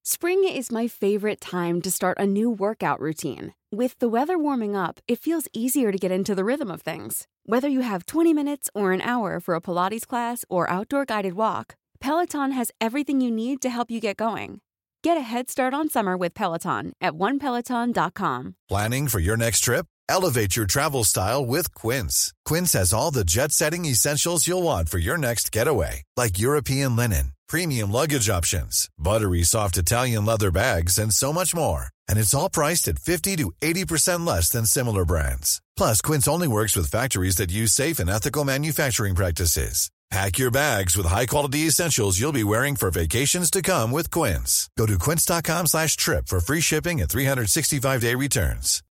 Spring is my favorite time to start a new workout routine. With the weather warming up, it feels easier to get into the rhythm of things. Whether you have 20 minutes or an hour for a Pilates class or outdoor guided walk, Peloton has everything you need to help you get going. Get a head start on summer with Peloton at onepeloton.com. Planning for your next trip? Elevate your travel style with Quince. Quince has all the jet-setting essentials you'll want for your next getaway, like European linen, premium luggage options, buttery soft Italian leather bags, and so much more. And it's all priced at 50 to 80% less than similar brands. Plus, Quince only works with factories that use safe and ethical manufacturing practices. Pack your bags with high-quality essentials you'll be wearing for vacations to come with Quince. Go to quince.com/trip for free shipping and 365-day returns.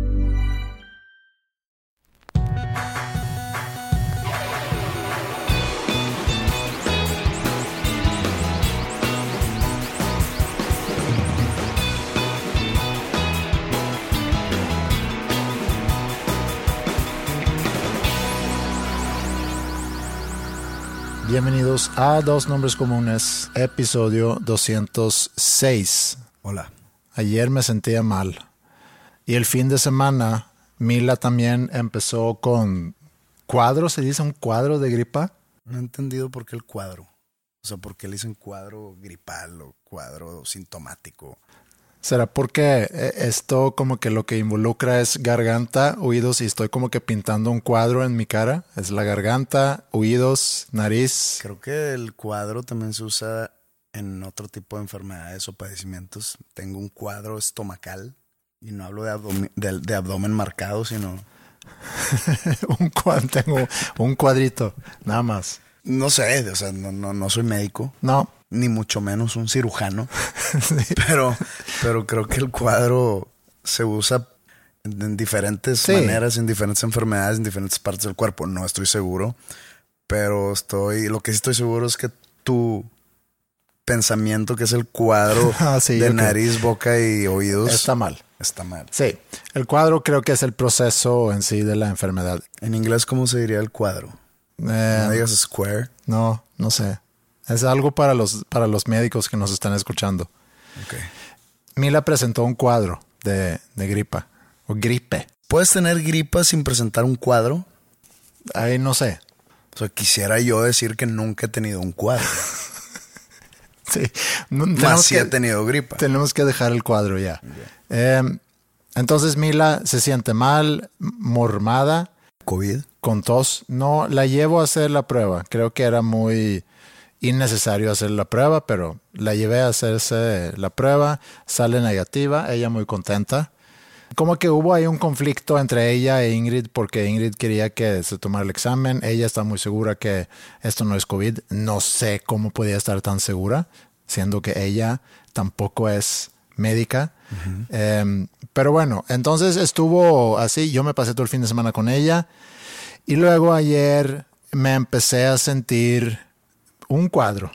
Bienvenidos a Dos Nombres Comunes, episodio 206. Hola. Ayer me sentía mal. Y el fin de semana, Mila también empezó con cuadro. ¿Se dice un cuadro de gripa? No he entendido por qué el cuadro. O sea, por qué le dicen cuadro gripal o cuadro sintomático. ¿Será porque esto como que lo que involucra es garganta, oídos y estoy como que pintando un cuadro en mi cara? Es la garganta, oídos, nariz. Creo que el cuadro también se usa en otro tipo de enfermedades o padecimientos. Tengo un cuadro estomacal y no hablo de abdomen marcado, sino... Tengo un cuadrito, nada más. No sé, o sea, no soy médico. No. Ni mucho menos un cirujano. Sí. Pero creo que el cuadro se usa en diferentes maneras, en diferentes enfermedades, en diferentes partes del cuerpo. No estoy seguro, pero lo que sí estoy seguro es que tu pensamiento, que es el cuadro de nariz, boca y oídos, está mal. Está mal. Sí, el cuadro creo que es el proceso en sí de la enfermedad. En inglés, ¿cómo se diría el cuadro? No digas square. No sé. Es algo para los médicos que nos están escuchando. Okay. Mila presentó un cuadro de gripa o gripe. ¿Puedes tener gripa sin presentar un cuadro? Ahí no sé. O sea, quisiera yo decir que nunca he tenido un cuadro. Sí. Más sí he tenido gripa. Tenemos que dejar el cuadro ya. Okay. Entonces Mila se siente mal, mormada. ¿COVID? Con tos. No, la llevo a hacer la prueba. Creo que era muy innecesario hacer la prueba, pero la llevé a hacerse la prueba. Sale negativa. Ella muy contenta. Como que hubo ahí un conflicto entre ella e Ingrid porque Ingrid quería que se tomara el examen. Ella está muy segura que esto no es COVID. No sé cómo podía estar tan segura, siendo que ella tampoco es médica. Uh-huh. Pero bueno, entonces estuvo así. Yo me pasé todo el fin de semana con ella. Y luego ayer me empecé a sentir un cuadro.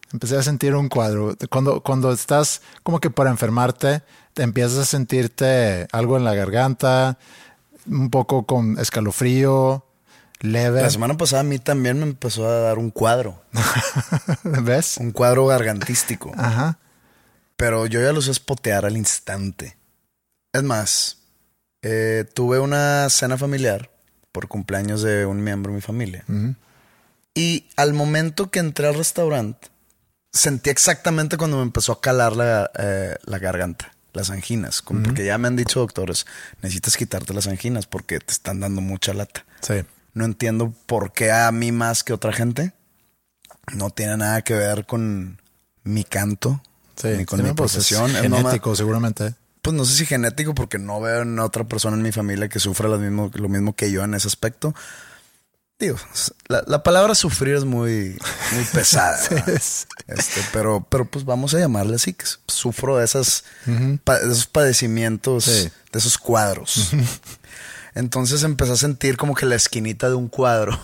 Cuando estás como que para enfermarte, te empiezas a sentirte algo en la garganta, un poco con escalofrío, leve. La semana pasada a mí también me empezó a dar un cuadro. ¿Ves? Un cuadro gargantístico. Ajá. Pero yo ya lo sé espotear al instante. Es más, tuve una cena familiar por cumpleaños de un miembro de mi familia. Uh-huh. Y al momento que entré al restaurante, sentí exactamente cuando me empezó a calar la garganta, las anginas. Como uh-huh. Porque ya me han dicho doctores, necesitas quitarte las anginas porque te están dando mucha lata. Sí. No entiendo por qué a mí más que otra gente. No tiene nada que ver con mi canto, ni con mi profesión. Es genético, seguramente. Pues no sé si genético, porque no veo en otra persona en mi familia que sufra lo mismo que yo en ese aspecto. Digo, la palabra sufrir es muy pesada. Sí, pero pues vamos a llamarle así, que sufro de esos padecimientos, sí. De esos cuadros. Uh-huh. Entonces empecé a sentir como que la esquinita de un cuadro,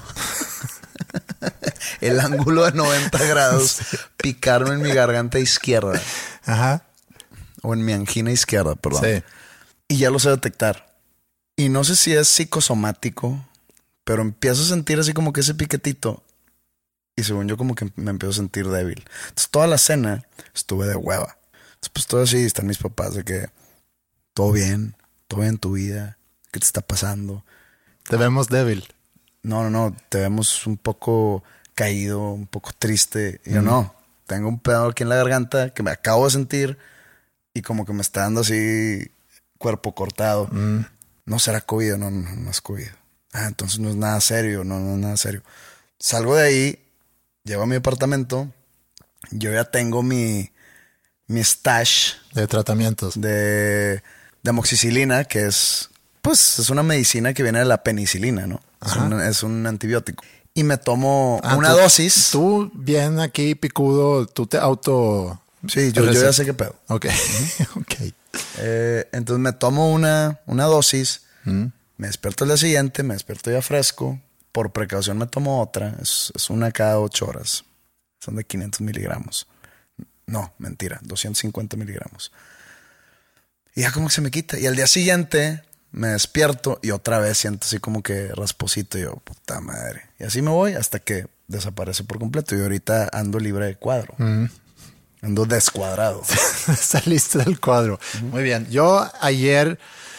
el ángulo de 90 grados, sí. Picarme en mi garganta izquierda. Ajá. O en mi angina izquierda, perdón. Sí. Y ya lo sé detectar. Y no sé si es psicosomático, pero empiezo a sentir así como que ese piquetito. Y según yo como que me empiezo a sentir débil. Entonces toda la cena estuve de hueva. Pues todo así, están mis papás de que todo bien en tu vida, ¿qué te está pasando? Te vemos débil. No, te vemos un poco caído, un poco triste. Y yo no, tengo un pedo aquí en la garganta que me acabo de sentir y como que me está dando así cuerpo cortado. No será COVID, no es COVID. Entonces no es nada serio, no es nada serio. Salgo de ahí, llego a mi apartamento, yo ya tengo mi stash de tratamientos de amoxicilina, que es una medicina que viene de la penicilina, ¿no? Es un antibiótico. Y me tomo una dosis. Tú bien aquí picudo, tú te auto... Sí, yo ya sé qué pedo. Ok, ok. Entonces me tomo una dosis, me despierto el día siguiente, me despierto ya fresco. Por precaución me tomo otra, es una cada 8 horas. Son de 500 miligramos. No, mentira, 250 miligramos. Y ya como que se me quita. Y al día siguiente me despierto y otra vez siento así como que rasposito. Y yo, puta madre. Y así me voy hasta que desaparece por completo. Y ahorita ando libre de cuadro. Ando descuadrado. Saliste del cuadro. Muy bien. Yo ayer,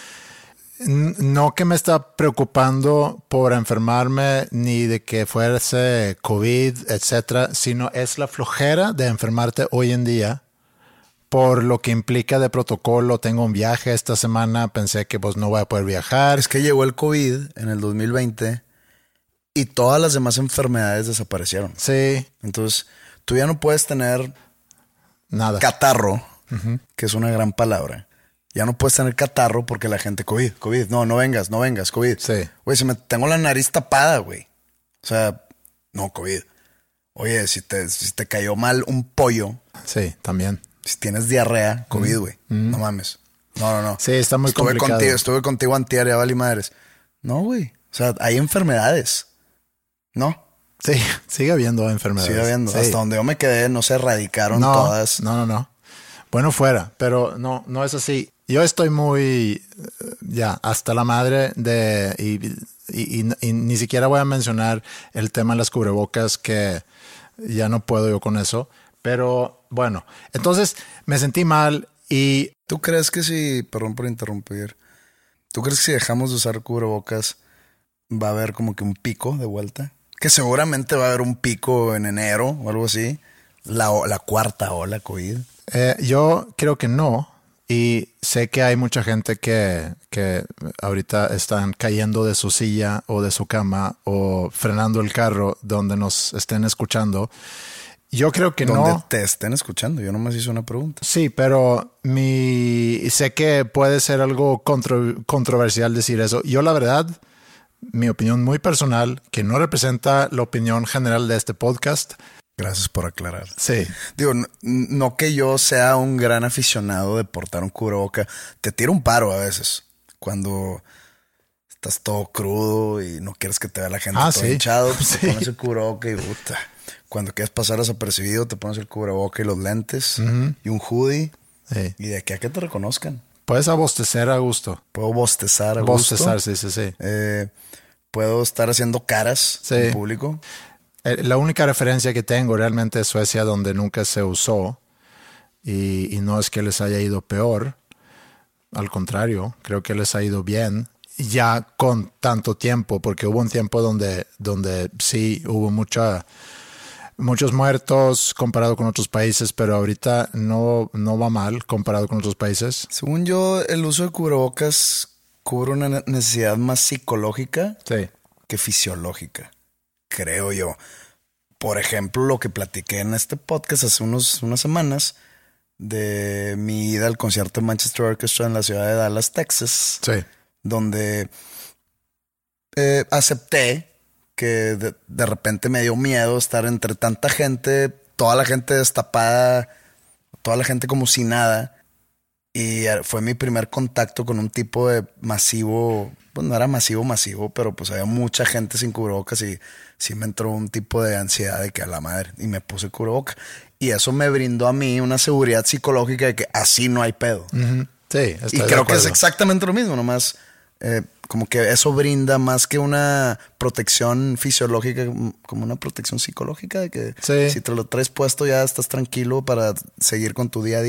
no que me está preocupando por enfermarme ni de que fuese COVID, etcétera, sino es la flojera de enfermarte hoy en día por lo que implica de protocolo. Tengo un viaje esta semana, pensé que pues no voy a poder viajar. Es que llegó el COVID en el 2020 y todas las demás enfermedades desaparecieron. Sí. Entonces, tú ya no puedes tener nada. Catarro, que es una gran palabra. Ya no puedes tener catarro porque la gente, COVID, no vengas, COVID. Sí. Güey, si me tengo la nariz tapada, güey. O sea, no, COVID. Oye, si te cayó mal un pollo. Sí, también. Si tienes diarrea, COVID, güey. No mames. No. Sí, está muy complicado. Estuve contigo antier, ya vale madres. No, güey. O sea, hay enfermedades. ¿No? Sí, sigue habiendo enfermedades. Sigue habiendo. Sí. Hasta donde yo me quedé no se erradicaron todas. No. Bueno, fuera, pero no es así. Yo estoy muy ya hasta la madre de y ni siquiera voy a mencionar el tema de las cubrebocas, que ya no puedo yo con eso. Pero bueno, entonces me sentí mal y... ¿Tú crees que si, perdón por interrumpir, ¿tú crees que si dejamos de usar cubrebocas va a haber como que un pico de vuelta? Que seguramente va a haber un pico en enero o algo así. La cuarta ola COVID. Yo creo que no. Y sé que hay mucha gente que ahorita están cayendo de su silla o de su cama o frenando el carro donde nos estén escuchando. Yo creo que donde no. Te estén escuchando. Yo nomás hice una pregunta. Sí, pero sé que puede ser algo controversial decir eso. Yo, la verdad, mi opinión muy personal, que no representa la opinión general de este podcast. Gracias por aclarar. Sí. Digo, no que yo sea un gran aficionado de portar un cubreboca. Te tiro un paro a veces. Cuando estás todo crudo y no quieres que te vea la gente todo hinchado, pues te pones el cubreboca y puta. Cuando quieres pasar desapercibido, te pones el cubreboca y los lentes y un hoodie. Sí. Y de aquí a que te reconozcan. Puedes abostecer a gusto. Puedo bostezar a gusto. Bostezar, sí. Puedo estar haciendo caras en público. La única referencia que tengo realmente es Suecia, donde nunca se usó. Y no es que les haya ido peor. Al contrario, creo que les ha ido bien. Ya con tanto tiempo, porque hubo un tiempo donde sí hubo muchos muertos comparado con otros países, pero ahorita no va mal comparado con otros países. Según yo, el uso de cubrebocas cubre una necesidad más psicológica que fisiológica, creo yo. Por ejemplo, lo que platiqué en este podcast hace unas semanas de mi ida al concierto de Manchester Orchestra en la ciudad de Dallas, Texas. Sí. Donde acepté que de repente me dio miedo estar entre tanta gente, toda la gente destapada, toda la gente como si nada. Y fue mi primer contacto con un tipo de masivo, pues no era masivo, pero pues había mucha gente sin cubrebocas y sí me entró un tipo de ansiedad de que a la madre, y me puse cubrebocas. Y eso me brindó a mí una seguridad psicológica de que así no hay pedo. Sí, y creo que es exactamente lo mismo, nomás como que eso brinda más que una protección fisiológica, como una protección psicológica de que si te lo traes puesto ya estás tranquilo para seguir con tu día a día.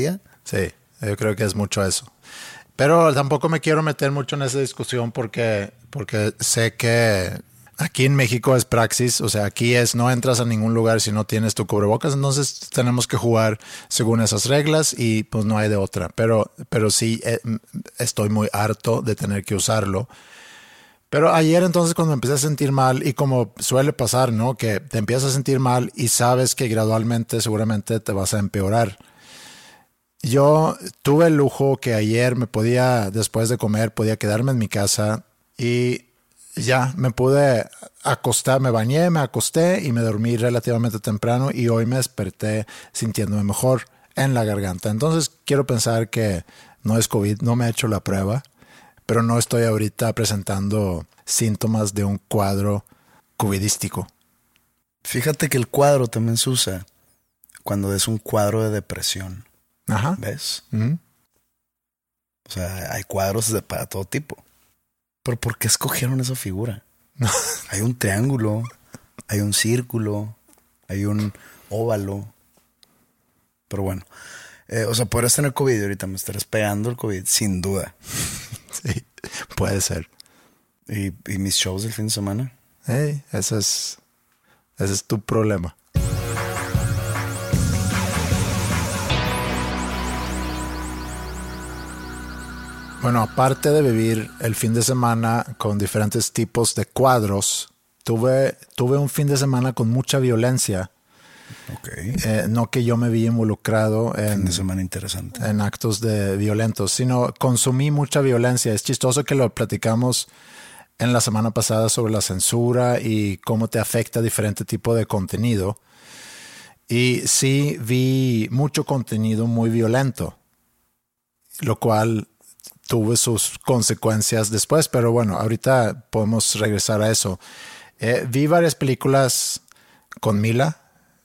Sí, yo creo que es mucho eso. Pero tampoco me quiero meter mucho en esa discusión porque sé que aquí en México es praxis, o sea, aquí es no entras a ningún lugar si no tienes tu cubrebocas, entonces tenemos que jugar según esas reglas y pues no hay de otra. Pero sí estoy muy harto de tener que usarlo. Pero ayer entonces cuando me empecé a sentir mal, y como suele pasar, ¿no? Que te empiezas a sentir mal y sabes que gradualmente seguramente te vas a empeorar. Yo tuve el lujo que ayer después de comer, podía quedarme en mi casa y ya me pude acostar, me bañé, me acosté y me dormí relativamente temprano y hoy me desperté sintiéndome mejor en la garganta. Entonces quiero pensar que no es COVID, no me he hecho la prueba, pero no estoy ahorita presentando síntomas de un cuadro covidístico. Fíjate que el cuadro también se usa cuando es un cuadro de depresión. Ajá. ¿Ves? Uh-huh. O sea, hay cuadros para todo tipo. Pero ¿por qué escogieron esa figura? Hay un triángulo, hay un círculo, hay un óvalo. Pero bueno, o sea, podrías tener COVID y ahorita me estarás pegando el COVID, sin duda. Sí, puede ser. ¿Y mis shows del fin de semana? Hey, ese es tu problema. Bueno, aparte de vivir el fin de semana con diferentes tipos de cuadros, tuve un fin de semana con mucha violencia. Okay. No que yo me vi involucrado fin de semana interesante. En actos violentos, sino consumí mucha violencia. Es chistoso que lo platicamos en la semana pasada sobre la censura y cómo te afecta diferente tipo de contenido. Y sí vi mucho contenido muy violento, lo cual tuve sus consecuencias después, pero bueno, ahorita podemos regresar a eso. Vi varias películas con Mila.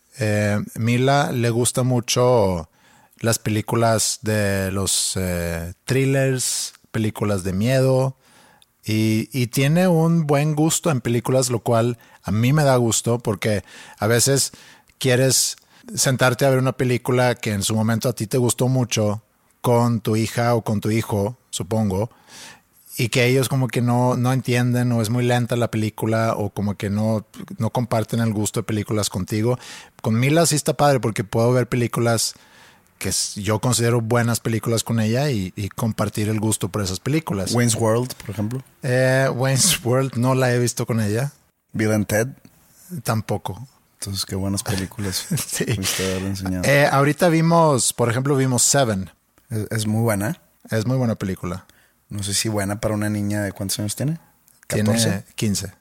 Mila le gusta mucho las películas de los thrillers, películas de miedo y tiene un buen gusto en películas, lo cual a mí me da gusto porque a veces quieres sentarte a ver una película que en su momento a ti te gustó mucho con tu hija o con tu hijo, supongo, y que ellos como que no entienden o es muy lenta la película o como que no comparten el gusto de películas contigo. Con Mila sí está padre porque puedo ver películas que yo considero buenas películas con ella y compartir el gusto por esas películas. Wayne's World, por ejemplo. Wayne's World no la he visto con ella. Bill and Ted. Tampoco. Entonces, qué buenas películas. Sí. Ahorita vimos Seven. Es muy buena. Es muy buena película. No sé si buena para una niña de ¿cuántos años tiene? ¿14? Tiene 15.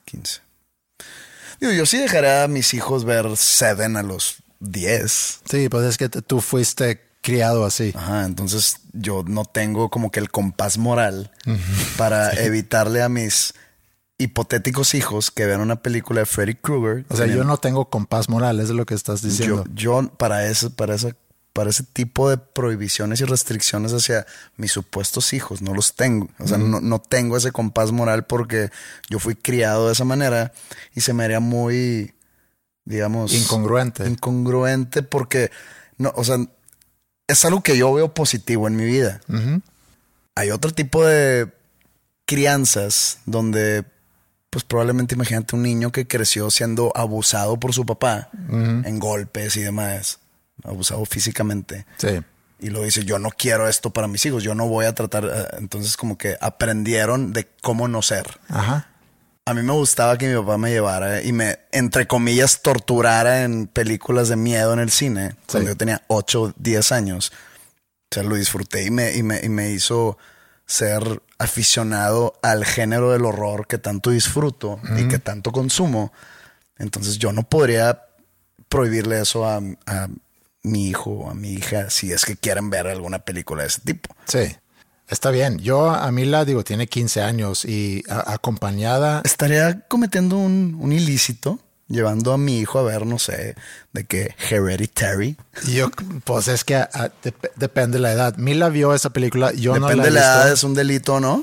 Digo, yo sí dejaré a mis hijos ver Seven a los 10. Sí, pues es que tú fuiste criado así. Ajá, entonces yo no tengo como que el compás moral para evitarle a mis hipotéticos hijos que vean una película de Freddy Krueger. O sea, yo no tengo compás moral, es lo que estás diciendo. Yo para ese tipo de prohibiciones y restricciones hacia mis supuestos hijos no los tengo. O sea, no tengo ese compás moral porque yo fui criado de esa manera y se me haría muy, digamos... Incongruente porque, no, o sea, es algo que yo veo positivo en mi vida. Uh-huh. Hay otro tipo de crianzas donde, pues probablemente imagínate un niño que creció siendo abusado por su papá en golpes y demás. Abusado físicamente. Sí. Y lo dice, yo no quiero esto para mis hijos, yo no voy a tratar. Entonces como que aprendieron de cómo no ser. Ajá. A mí me gustaba que mi papá me llevara y me, entre comillas, torturara en películas de miedo en el cine. Sí. Cuando yo tenía 8, 10 años. O sea, lo disfruté y me hizo ser aficionado al género del horror que tanto disfruto y que tanto consumo. Entonces yo no podría prohibirle eso a mi hijo o a mi hija si es que quieren ver alguna película de ese tipo. Sí, está bien. A Mila, tiene 15 años y acompañada... Estaría cometiendo un ilícito llevando a mi hijo a ver, no sé, de qué Hereditary. Pues es que depende de la edad. Mila vio esa película, yo no la he visto. Depende de la edad, es un delito, ¿no?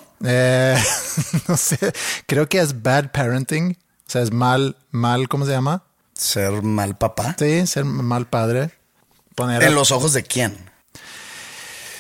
No sé, creo que es bad parenting. O sea, es mal, ¿cómo se llama? Ser mal papá. Sí, ser mal padre. ¿En los ojos de quién?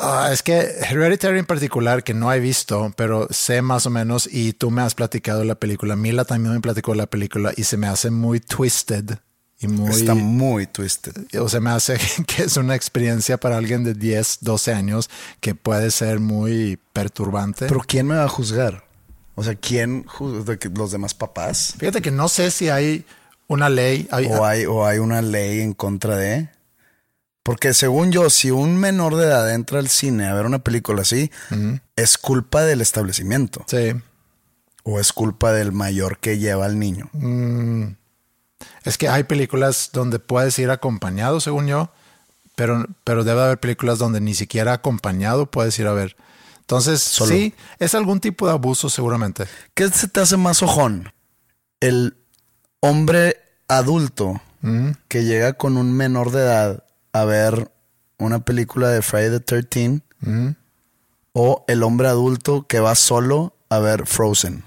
Es que Hereditary en particular, que no he visto, pero sé más o menos, y tú me has platicado de la película. Mila también me platicó de la película y se me hace muy twisted. Está muy twisted. O sea, me hace que es una experiencia para alguien de 10, 12 años que puede ser muy perturbante. Pero ¿quién me va a juzgar? O sea, ¿quién juzga? ¿Los demás papás? Fíjate que no sé si hay una ley. O hay una ley en contra de... Porque según yo, si un menor de edad entra al cine a ver una película así, es culpa del establecimiento. Sí. O es culpa del mayor que lleva al niño. Es que hay películas donde puedes ir acompañado, según yo, pero debe haber películas donde ni siquiera acompañado puedes ir a ver. Entonces, solo. Sí, es algún tipo de abuso seguramente. ¿Qué se te hace más ojón? El hombre adulto que llega con un menor de edad a ver una película de Friday the 13th o el hombre adulto que va solo a ver Frozen.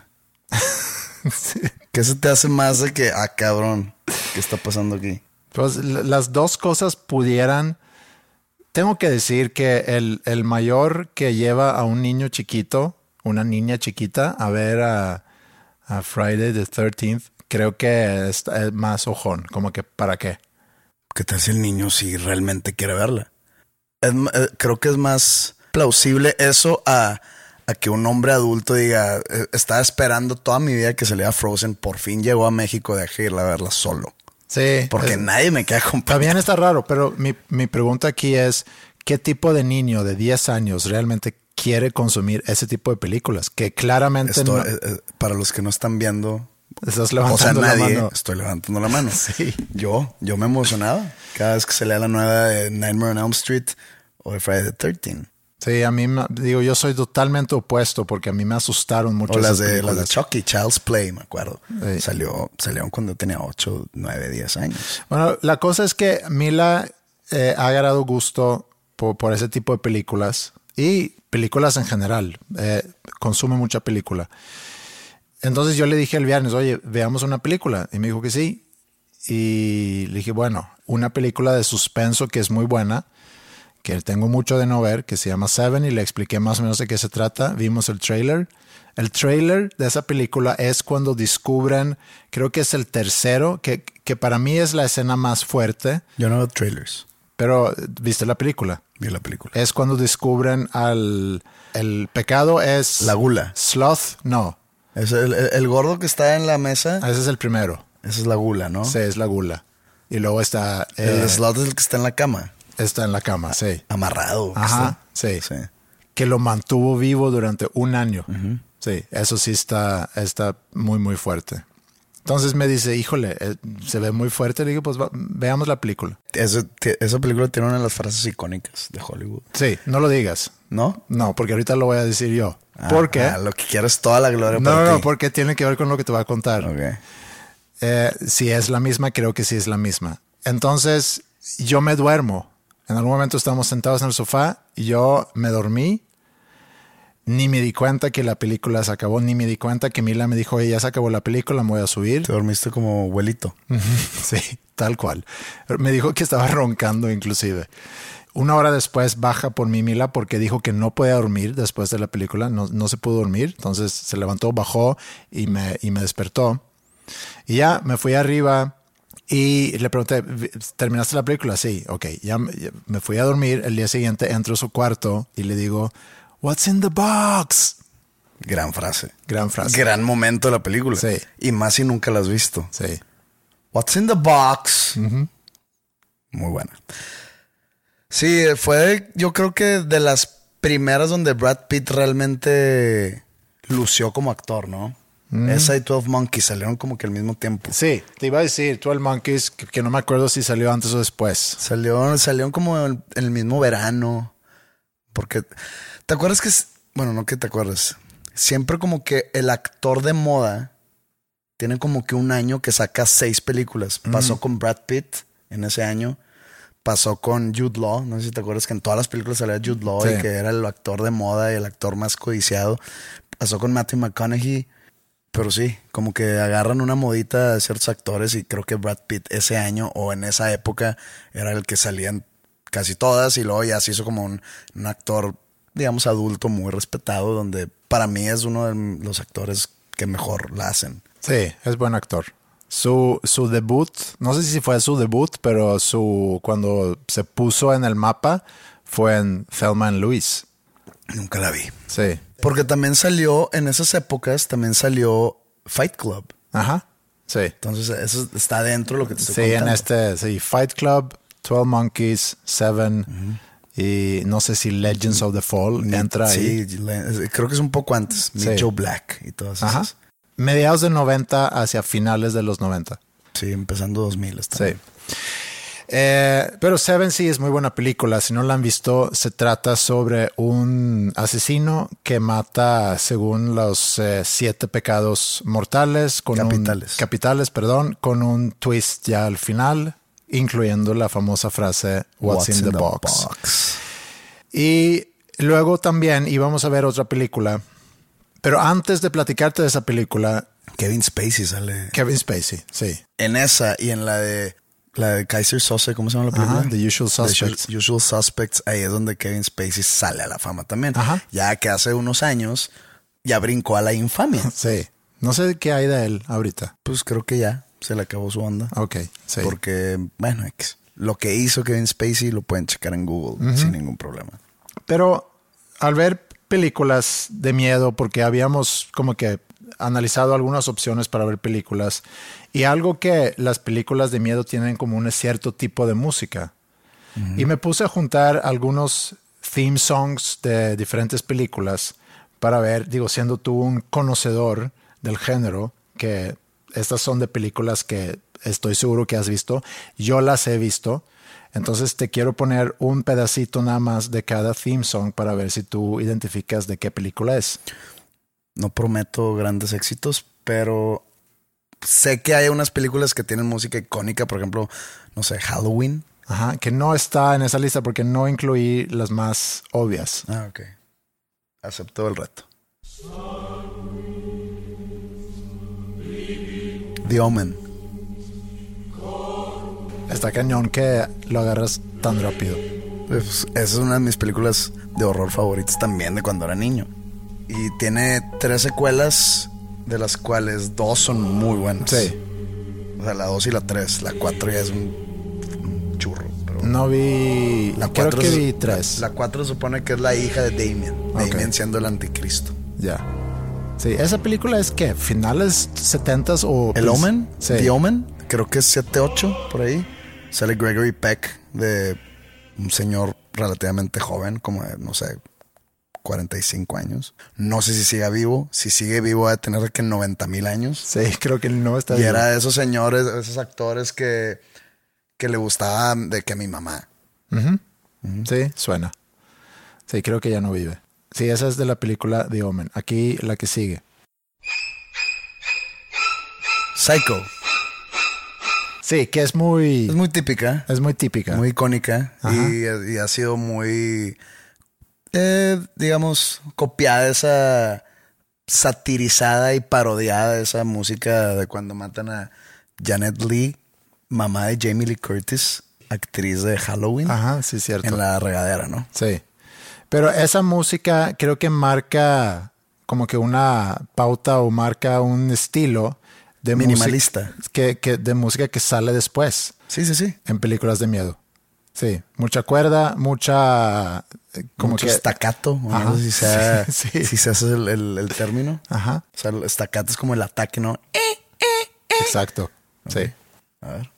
Sí. ¿Qué se te hace más de que, cabrón, qué está pasando aquí? Pues las dos cosas pudieran... Tengo que decir que el mayor que lleva a un niño chiquito, una niña chiquita, a ver a Friday the 13th, creo que es más ojón. Como que, ¿para qué? ¿Qué tal si el niño sí realmente quiere verla? Creo que es más plausible eso a que un hombre adulto diga, estaba esperando toda mi vida que saliera Frozen, por fin llegó a México, dejé irla a verla solo. Sí. Porque nadie me queda acompañando. También está raro, pero mi pregunta aquí es, ¿qué tipo de niño de 10 años realmente quiere consumir ese tipo de películas? Que claramente no... Para los que no están viendo... Estás levantando la mano. Estoy levantando la mano. Sí. Yo me emocionaba cada vez que se lea la nueva de Nightmare on Elm Street o de Friday the 13th. Sí, a mí, digo, yo soy totalmente opuesto porque a mí me asustaron mucho. O las de Chucky, Child's Play, me acuerdo. Sí. Salieron cuando yo tenía 8, 9, 10 años. Bueno, la cosa es que Mila ha agarrado gusto por ese tipo de películas y películas en general. Consume mucha película. Entonces yo le dije el viernes, oye, veamos una película. Y me dijo que sí. Y le dije, bueno, una película de suspenso que es muy buena, que tengo mucho de no ver, que se llama Seven, y le expliqué más o menos de qué se trata. Vimos el trailer. El trailer de esa película es cuando descubren, creo que es el tercero, que para mí es la escena más fuerte. Yo no veo trailers. Pero, ¿viste la película? Vi la película. Es cuando descubren el pecado es... La gula. Sloth, no. Es el gordo que está en la mesa. Ese es el primero. Esa es la gula, ¿no? Sí, es la gula. Y luego está... el sloth es el que está en la cama. Está en la cama, sí. Amarrado. Ajá, sí. Que lo mantuvo vivo durante un año. Uh-huh. Sí, eso sí está muy, muy fuerte. Entonces me dice, híjole, se ve muy fuerte. Le digo, pues veamos la película. Esa película tiene una de las frases icónicas de Hollywood. Sí, no lo digas. ¿No? No, porque ahorita lo voy a decir yo. ¿Por qué? Lo que quiero es toda la gloria para ti. No, porque tiene que ver con lo que te voy a contar. Okay. Si es la misma, creo que sí es la misma. Entonces, yo me duermo. En algún momento estábamos sentados en el sofá y yo me dormí. Ni me di cuenta que la película se acabó, ni me di cuenta que Mila me dijo, oye, ya se acabó la película, me voy a subir. Te dormiste como abuelito. Sí, tal cual. Me dijo que estaba roncando inclusive. Una hora después baja por mí Mila porque dijo que no podía dormir después de la película, no se pudo dormir. Entonces se levantó, bajó y me despertó. Y ya me fui arriba y le pregunté, ¿terminaste la película? Sí, ok. Ya me fui a dormir. El día siguiente entro a su cuarto y le digo, What's in the box? Gran frase. Gran frase. Gran momento de la película. Sí. Y más si nunca la has visto. Sí. What's in the box? Uh-huh. Muy buena. Sí, fue yo creo que de las primeras donde Brad Pitt realmente lució como actor, ¿no? Esa y 12 Monkeys salieron como que al mismo tiempo. Sí, te iba a decir 12 Monkeys, que no me acuerdo si salió antes o después. Salieron como en el mismo verano. Porque, ¿te acuerdas que... Bueno, no que te acuerdas. Siempre como que el actor de moda tiene como que un año que saca 6 películas. Pasó con Brad Pitt en ese año. Pasó con Jude Law. No sé si te acuerdas que en todas las películas salía Jude Law, sí, y que era el actor de moda y el actor más codiciado. Pasó con Matthew McConaughey. Pero sí, como que agarran una modita de ciertos actores y creo que Brad Pitt ese año o en esa época era el que salía en casi todas, y luego ya se hizo como un actor, digamos, adulto muy respetado, donde para mí es uno de los actores que mejor la hacen. Sí, es buen actor. Su debut, no sé si fue su debut, pero cuando se puso en el mapa fue en Thelma and Louise. Nunca la vi. Sí. Porque también salió, en esas épocas, también salió Fight Club. Ajá, sí. Entonces eso está dentro de lo que te estoy contando. Sí, Fight Club, 12 Monkeys, Seven, y no sé si Legends of the Fall entra ahí. Sí, creo que es un poco antes. Meet Joe Black y todas esas. Ajá. Mediados de 90 hacia finales de los 90. Sí, empezando 2000 está. Sí. Pero Seven sí es muy buena película. Si no la han visto, se trata sobre un asesino que mata según los 7 pecados mortales. Capitales, con un twist ya al final, incluyendo la famosa frase What's in the box? Y luego también íbamos a ver otra película. Pero antes de platicarte de esa película... Kevin Spacey sale. Kevin Spacey, sí. En esa y en la de Kaiser Sose, ¿cómo se llama la película? Ajá, The Usual Suspects. The Usual Suspects, ahí es donde Kevin Spacey sale a la fama también. Ajá. Ya que hace unos años ya brincó a la infamia. Sí. No sé qué hay de él ahorita. Pues creo que ya se le acabó su onda. Ok, sí. Porque, bueno, lo que hizo Kevin Spacey lo pueden checar en Google sin ningún problema. Pero al ver películas de miedo, porque habíamos como que analizado algunas opciones para ver películas, y algo que las películas de miedo tienen como un cierto tipo de música. Y me puse a juntar algunos theme songs de diferentes películas para ver, siendo tú un conocedor del género, que estas son de películas que estoy seguro que has visto, yo las he visto. Entonces te quiero poner un pedacito nada más de cada theme song para ver si tú identificas de qué película es. No prometo grandes éxitos, pero sé que hay unas películas que tienen música icónica, por ejemplo, no sé, Halloween. Ajá, que no está en esa lista porque no incluí las más obvias. Ah, ok. Acepto el reto. The Omen. Está cañón que lo agarras tan rápido. Pues, esa es una de mis películas de horror favoritas también de cuando era niño. Y tiene 3 secuelas, de las cuales 2 son muy buenas. Sí. O sea, la 2 y la 3. La 4 ya es un churro. Pero no vi... Creo que vi 3. La 4 supone que es la hija de Damien. Okay. Damien siendo el anticristo. Ya. Sí, esa película es ¿qué? ¿Finales 70s o...? ¿El Omen? Sí. The Omen. Creo que es 7-8 por ahí. Sale Gregory Peck, de un señor relativamente joven, como de, no sé, 45 años. No sé si siga vivo. Si sigue vivo va a tener que 90,000 años. Sí, creo que no está y vivo. Era de esos señores, esos actores que le gustaba de que mi mamá. Sí, suena. Sí, creo que ya no vive. Sí, esa es de la película The Omen. Aquí la que sigue. Psycho. Sí, que es muy... Es muy típica. Es muy típica. Muy icónica. Y ha sido muy, digamos, copiada esa... satirizada y parodiada esa música de cuando matan a Janet Leigh, mamá de Jamie Lee Curtis, actriz de Halloween. Ajá, sí, cierto. En la regadera, ¿no? Sí. Pero esa música creo que marca como que una pauta o marca un estilo de minimalista de música que sale después. Sí, sí, sí. En películas de miedo. Sí, mucha cuerda, mucho que staccato. Ajá. No sé si sea, sí. si se hace el término. Ajá. O sea, el staccato es como el ataque, ¿no? Exacto. Okay. Sí. A ver.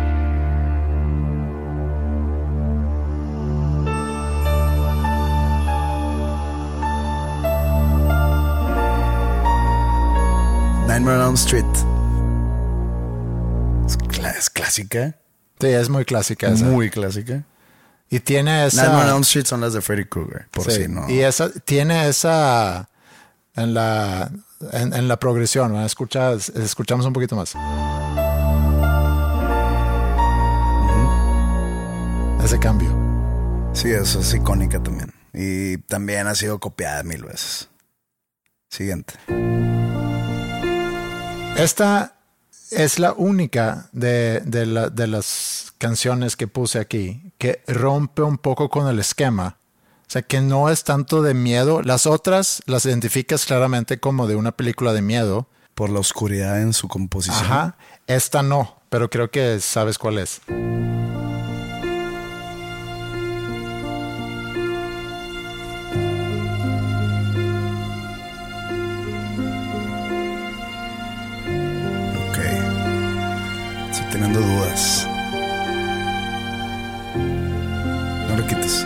Nightmare on Elm Street. Es clásica. Sí, es muy clásica esa. Muy clásica. Y tiene esa... Nightmare on Elm Street son las de Freddy Krueger, por sí, si no... Y tiene esa... En la progresión, ¿no? Escuchamos un poquito más. Ese cambio. Sí, eso es icónica también. Y también ha sido copiada 1000 veces. Siguiente. Esta es la única de las canciones que puse aquí que rompe un poco con el esquema. O sea, que no es tanto de miedo. Las otras las identificas claramente como de una película de miedo. Por la oscuridad en su composición. Ajá. Esta no, pero creo que sabes cuál es. Ok. Estoy teniendo dudas. No le quites.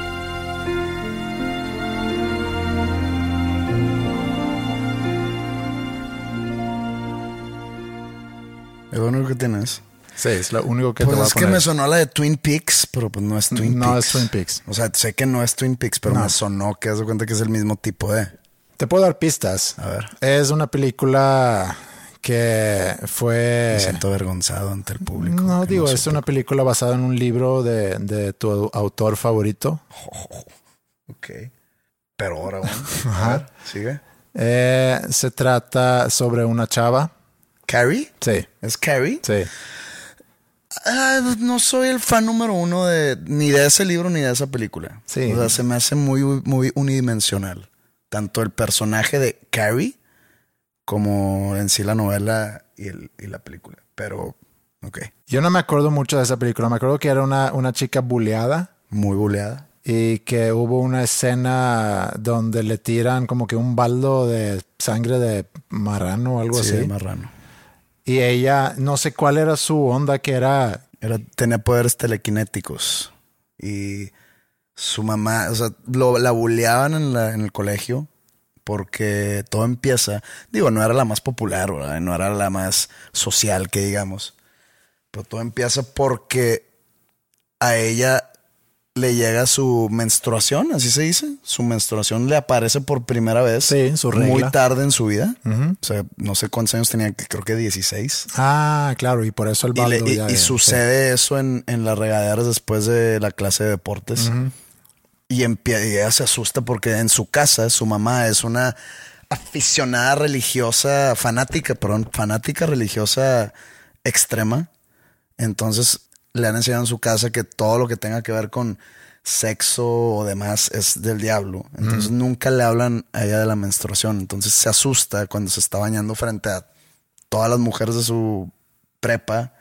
¿Es lo único que tienes? Sí, es lo único que Pues te voy a es poner. que me sonó la de Twin Peaks, pero pues no es Twin Peaks. No es Twin Peaks. O sea, sé que no es Twin Peaks, pero No. me sonó que haz de cuenta que es el mismo tipo de... Te puedo dar pistas. A ver. Es una película que fue... Me siento avergonzado ante el público. No, que digo, no es supe. una película basada en un libro de tu autor favorito. Ok. Pero ahora, bueno. Ajá. A ver, sigue. Se trata sobre una chava. ¿Carrie? Sí, ¿Es Carrie? sí. No soy el fan número uno ni de ese libro ni de esa película. Sí. O sea, se me hace muy, muy unidimensional. Tanto el personaje de Carrie como en sí la novela y la película. Pero, ok. Yo no me acuerdo mucho de esa película. Me acuerdo que era una chica buleada Muy buleada. y que hubo una escena donde le tiran como que un baldo de sangre de marrano o algo Sí, así. de marrano. Y ella, no sé cuál era su onda, que era... Tenía poderes telequinéticos. Y su mamá, o sea, la buleaban en el colegio porque todo empieza. Digo, no era la más popular, ¿verdad? No era la más social, que digamos. Pero todo empieza porque a ella le llega su menstruación, así se dice. Su menstruación le aparece por primera vez. Sí, su regla. Muy tarde en su vida. Ujú. O sea, no sé cuántos años tenía, creo que 16. Ah, claro, y por eso el Y, baldo ya... y sí. sucede eso en las regaderas después de la clase de deportes. Ujú. Y ella se asusta porque en su casa su mamá es una aficionada religiosa, fanática religiosa extrema. Entonces le han enseñado en su casa que todo lo que tenga que ver con sexo o demás es del diablo. Entonces nunca le hablan a ella de la menstruación. Entonces se asusta cuando se está bañando frente a todas las mujeres de su prepa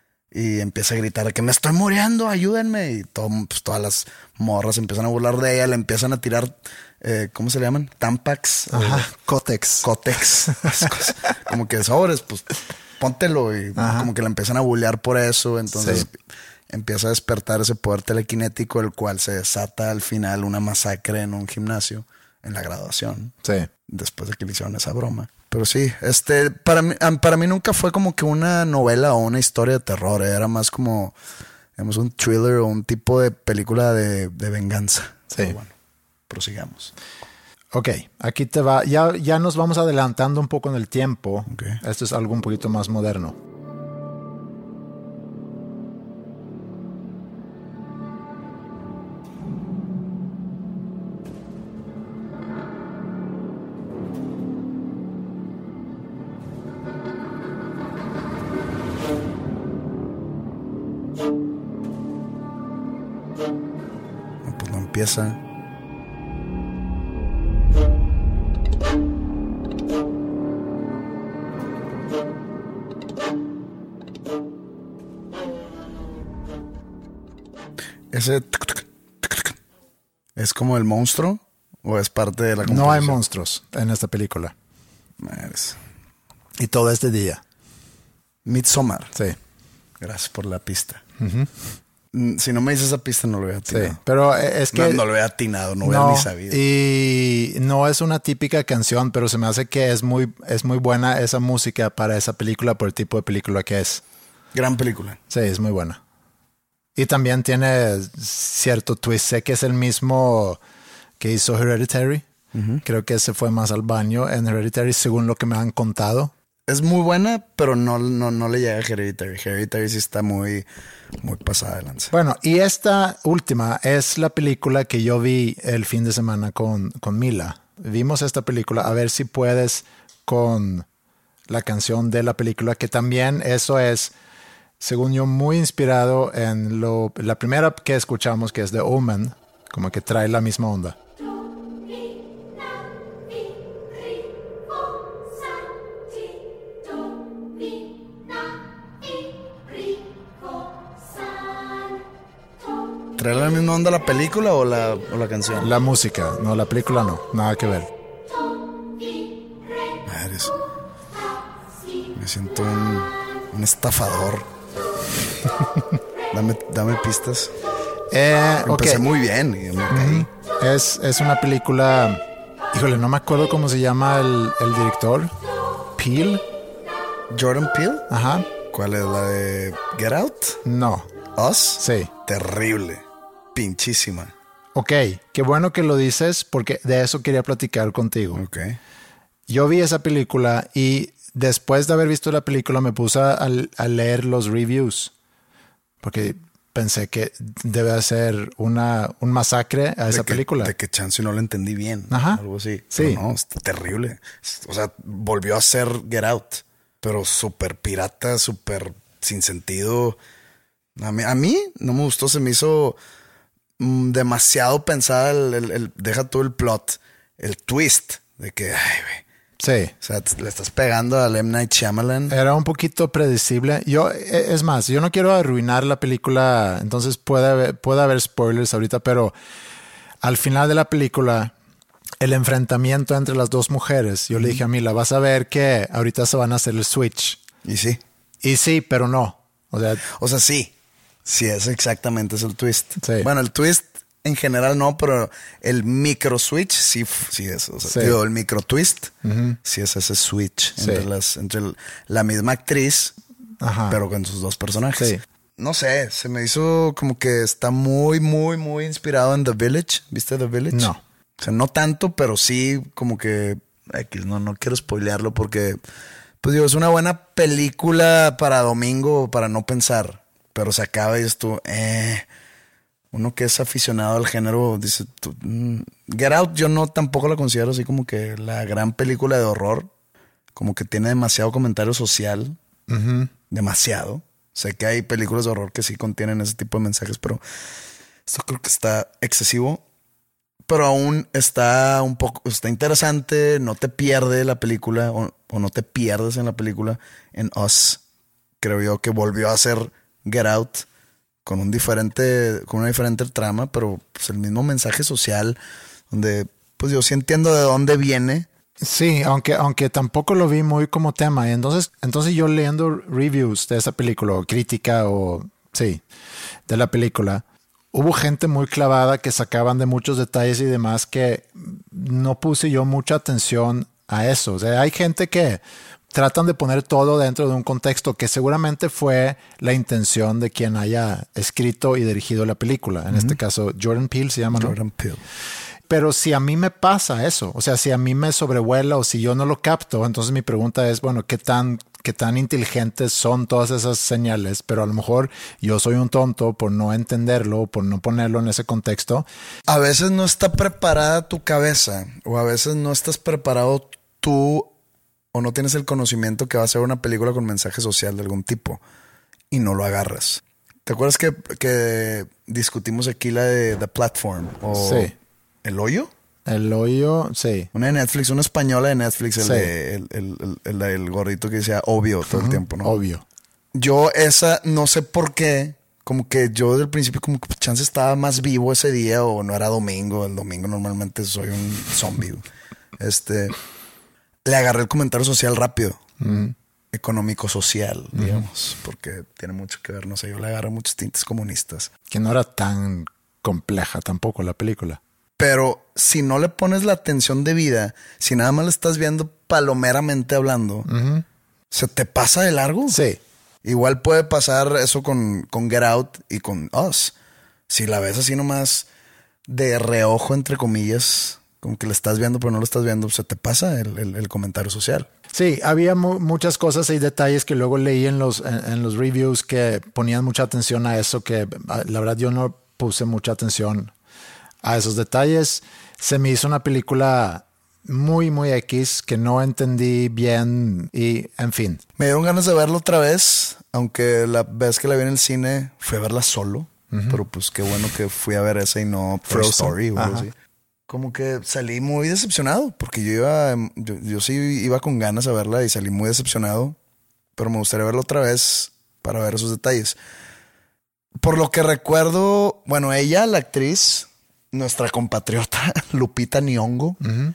y empieza a gritar de que me estoy muriendo, ayúdenme. Y todas las morras empiezan a burlar de ella, le empiezan a tirar, ¿cómo se le llaman? Tampax. Ajá, Cotex. Cótex. Como que sobres, pues póntelo. Y Ajá. como que la empiezan a bullear por eso. Entonces Sí. empieza a despertar ese poder telequinético, el cual se desata al final una masacre en un gimnasio en la graduación. Sí. Después de que le hicieron esa broma. Pero sí, para mí nunca fue como que una novela o una historia de terror. Era más como, digamos, un thriller o un tipo de película de venganza. Sí. Pero bueno, prosigamos. Ok, aquí te va. Ya nos vamos adelantando un poco en el tiempo. Ok. Esto es algo un poquito más moderno. No, pues no empieza. Ese es como el monstruo o es parte de la No hay composición? monstruos en esta película. Madres. Y todo es de día. Midsommar. Sí, Gracias por la pista. Si no me dices esa pista, no lo hubiera sí. atinado. Pero es que... No lo hubiera atinado, no hubiera ni sabido. Y no es una típica canción, pero se me hace que es muy buena esa música para esa película por el tipo de película que es. Gran película. Sí, es muy buena. Y también tiene cierto twist. Sé que es el mismo que hizo Hereditary. Creo que se fue más al baño en Hereditary, según lo que me han contado. Es muy buena, pero no le llega a Hereditary. Hereditary sí está muy, muy pasada de lanza. Bueno, y esta última es la película que yo vi el fin de semana con Mila. Vimos esta película. A ver si puedes con la canción de la película, que también eso es, según yo, muy inspirado en la primera que escuchamos, que es The Omen, como que trae la misma onda. ¿Trae la misma onda la película o la canción? La música, no, la película no, nada que ver. Me siento un estafador. dame pistas. Empecé muy bien y me caí. Es una película, híjole, no me acuerdo cómo se llama el director. Peele. ¿Jordan Peele? Ajá. ¿Cuál es, la de Get Out? No. ¿Us? Sí. Terrible. Pinchísima. Ok, qué bueno que lo dices porque de eso quería platicar contigo. Ok. Yo vi esa película y después de haber visto la película me puse a leer los reviews porque pensé que debe ser un masacre a esa película. De que chance no la entendí bien. Ajá. Algo así. Sí. Pero no, está terrible. O sea, volvió a ser Get Out, pero súper pirata, súper sin sentido. A mí no me gustó, se me hizo demasiado pensada deja todo el plot, el twist de que, ay, güey. Sí. O sea, le estás pegando a M. Night Shyamalan. Era un poquito predecible. Es más, yo no quiero arruinar la película, entonces puede haber spoilers ahorita, pero al final de la película, el enfrentamiento entre las dos mujeres, yo le dije a Mila, vas a ver que ahorita se van a hacer el switch. Y sí. Y sí, pero no. O sea, sí. Sí, exactamente es el twist. Sí. Bueno, el twist en general no, pero el micro switch sí es. O sea, sí. Digo, el micro twist sí es ese switch entre la misma actriz, ajá, pero con sus dos personajes. Sí. No sé, se me hizo como que está muy, muy, muy inspirado en The Village. ¿Viste The Village? No. O sea, no tanto, pero sí como que no quiero spoilearlo porque, pues digo, es una buena película para domingo, para no pensar. Pero se acaba y esto, uno que es aficionado al género dice, Get Out yo tampoco la considero así como que la gran película de horror, como que tiene demasiado comentario social, demasiado. Sé que hay películas de horror que sí contienen ese tipo de mensajes, pero esto creo que está excesivo, pero aún está interesante, no te pierde la película o no te pierdes en la película. En Us, creo yo que volvió a ser Get Out con una diferente trama, pero pues el mismo mensaje social donde pues yo sí entiendo de dónde viene. Sí, aunque tampoco lo vi muy como tema. Entonces yo leyendo reviews de esa película o crítica de la película, hubo gente muy clavada que sacaban de muchos detalles y demás que no puse yo mucha atención a eso. O sea, hay gente que tratan de poner todo dentro de un contexto que seguramente fue la intención de quien haya escrito y dirigido la película. En este caso, Jordan Peele se llama, ¿no? Jordan Peele. Pero si a mí me pasa eso, o sea, si a mí me sobrevuela o si yo no lo capto, entonces mi pregunta es, bueno, ¿qué tan inteligentes son todas esas señales? Pero a lo mejor yo soy un tonto por no entenderlo, por no ponerlo en ese contexto. A veces no está preparada tu cabeza o a veces no estás preparado tú o no tienes el conocimiento que va a ser una película con mensaje social de algún tipo y no lo agarras. ¿Te acuerdas que discutimos aquí la de The Platform? O sí. ¿El Hoyo? El Hoyo, sí. Una de Netflix, una española de Netflix, sí. el gordito que decía obvio todo el tiempo, ¿no? Obvio. Yo esa, no sé por qué, como que yo desde el principio como que chance estaba más vivo ese día o no era domingo. El domingo normalmente soy un zombie. Le agarré el comentario social rápido. Económico-social, digamos, porque tiene mucho que ver, no sé, yo le agarré muchos tintes comunistas. Que no era tan compleja tampoco la película. Pero si no le pones la atención debida, si nada más le estás viendo palomeramente hablando, ¿se te pasa de largo? Sí. Igual puede pasar eso con Get Out y con Us. Si la ves así nomás de reojo, entre comillas, como que le estás viendo pero no lo estás viendo, se te pasa el comentario social. Sí, había muchas cosas y detalles que luego leí en los reviews que ponían mucha atención a eso, que la verdad yo no puse mucha atención a esos detalles. Se me hizo una película muy, muy X, que no entendí bien y, en fin. Me dieron ganas de verla otra vez, aunque la vez que la vi en el cine fui a verla solo. Pero pues qué bueno que fui a ver esa y no Toy Story o algo así. Como que salí muy decepcionado, porque yo sí iba con ganas a verla y salí muy decepcionado. Pero me gustaría verla otra vez para ver esos detalles. Por lo que recuerdo, bueno, ella, la actriz, nuestra compatriota, Lupita Nyong'o,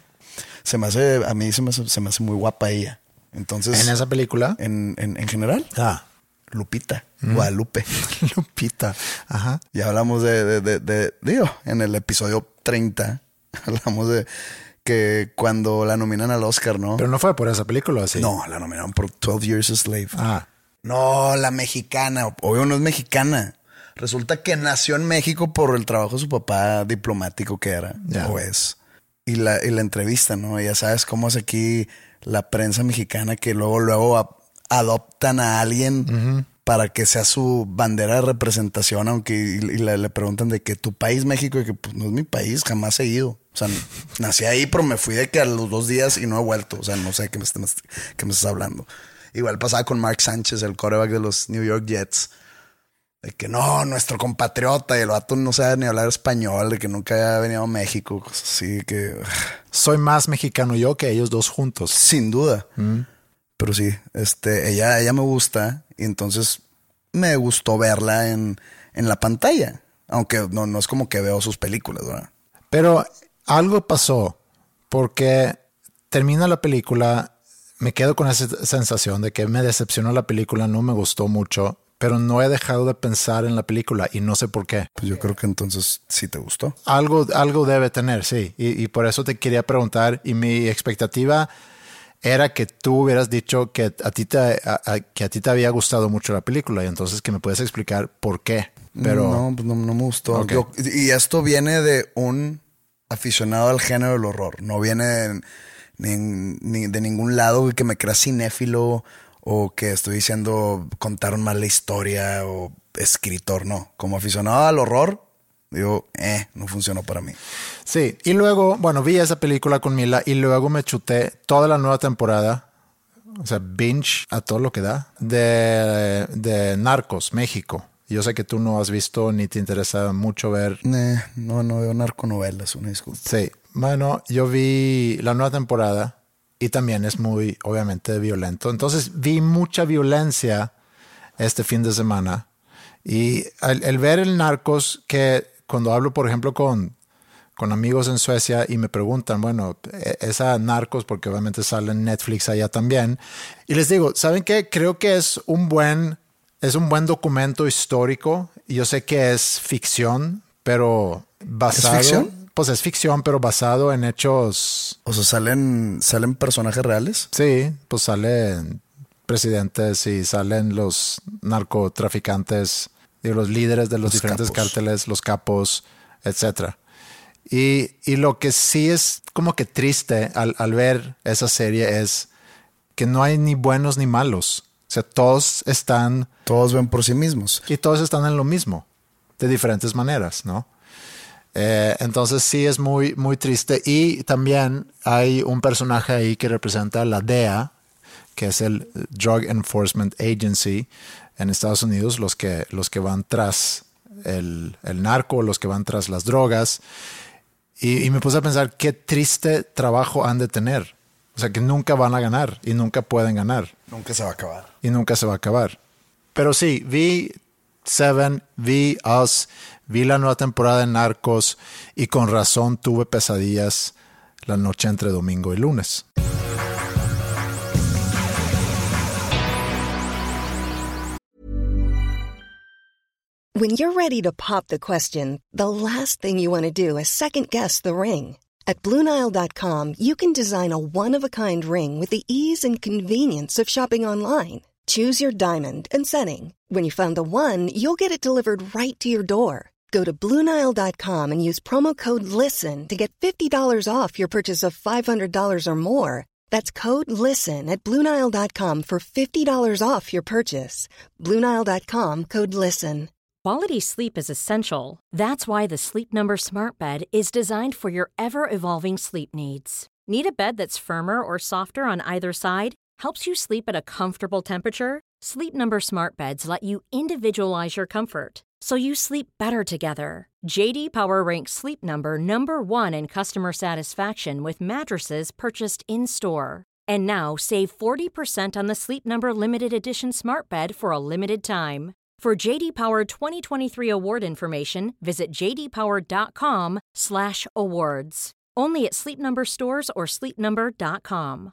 a mí se me hace muy guapa ella. Entonces, ¿en esa película? En general. Lupita, Guadalupe. Lupita, ajá. Ya hablamos digo, en el episodio 30, hablamos de que cuando la nominan al Oscar, ¿no? Pero no fue por esa película, ¿sí? No, la nominaron por 12 Years a Slave. No, la mexicana, obvio no es mexicana. Resulta que nació en México por el trabajo de su papá diplomático que era, o es. Y la entrevista, ¿no? Ya sabes cómo es aquí la prensa mexicana, que luego adoptan a alguien para que sea su bandera de representación, aunque le preguntan de que tu país, México, y que pues no es mi país, jamás he ido. O sea, nací ahí, pero me fui de que a los 2 días y no he vuelto. O sea, no sé qué me estás hablando. Igual pasaba con Mark Sánchez, el quarterback de los New York Jets. De que no, nuestro compatriota, y el vato no sabe ni hablar español, de que nunca había venido a México, cosas así que... Soy más mexicano yo que ellos dos juntos. Sin duda. Pero sí, ella me gusta, y entonces me gustó verla en la pantalla. Aunque no es como que veo sus películas, ¿verdad? Pero algo pasó, porque termina la película, me quedo con esa sensación de que me decepcionó la película, no me gustó mucho, pero no he dejado de pensar en la película y no sé por qué. Pues yo creo que entonces sí te gustó. Algo debe tener, sí. Y por eso te quería preguntar, y mi expectativa era que tú hubieras dicho que a ti te había gustado mucho la película, y entonces que me puedes explicar por qué. Pero no me gustó. Okay. Y esto viene de un aficionado al género del horror. No viene ni de ningún lado que me crea cinéfilo o que estoy diciendo contaron mal la historia o escritor. No, como aficionado al horror, digo, no funcionó para mí. Sí, y luego, bueno, vi esa película con Mila y luego me chuté toda la nueva temporada, o sea, binge a todo lo que da, de Narcos, México. Yo sé que tú no has visto ni te interesa mucho ver. No veo narconovelas, una disculpa. Sí, bueno, yo vi la nueva temporada y también es muy, obviamente, violento. Entonces vi mucha violencia este fin de semana. Y el ver el Narcos, que cuando hablo, por ejemplo, con amigos en Suecia y me preguntan, bueno, esa Narcos, porque obviamente sale en Netflix allá también. Y les digo, ¿saben qué? Creo que es un buen documento histórico. Yo sé que es ficción, pero basado... ¿Es ficción? Pues es ficción, pero basado en hechos... O sea, ¿salen personajes reales? Sí, pues salen presidentes y salen los narcotraficantes, digo, los líderes de los diferentes cárteles, los capos, etcétera. Y lo que sí es como que triste al ver esa serie es que no hay ni buenos ni malos. O sea, todos ven por sí mismos. Y todos están en lo mismo, de diferentes maneras, ¿no? Entonces sí es muy, muy triste. Y también hay un personaje ahí que representa la DEA, que es el Drug Enforcement Agency en Estados Unidos, los que van tras el narco, los que van tras las drogas. Y me puse a pensar qué triste trabajo han de tener. O sea, que nunca van a ganar y nunca pueden ganar. Nunca se va a acabar. Y nunca se va a acabar. Pero sí, vi Seven, vi Us, vi la nueva temporada de Narcos y con razón tuve pesadillas la noche entre domingo y lunes. When you're ready to pop the question, the last thing you want to do is second-guess the ring. At BlueNile.com, you can design a one-of-a-kind ring with the ease and convenience of shopping online. Choose your diamond and setting. When you find the one, you'll get it delivered right to your door. Go to BlueNile.com and use promo code LISTEN to get $50 off your purchase of $500 or more. That's code LISTEN at BlueNile.com for $50 off your purchase. BlueNile.com, code LISTEN. Quality sleep is essential. That's why the Sleep Number Smart Bed is designed for your ever-evolving sleep needs. Need a bed that's firmer or softer on either side? Helps you sleep at a comfortable temperature? Sleep Number Smart Beds let you individualize your comfort, so you sleep better together. J.D. Power ranks Sleep Number number 1 in customer satisfaction with mattresses purchased in-store. And now, save 40% on the Sleep Number Limited Edition Smart Bed for a limited time. For J.D. Power 2023 award information, visit jdpower.com/awards. Only at Sleep Number stores or sleepnumber.com.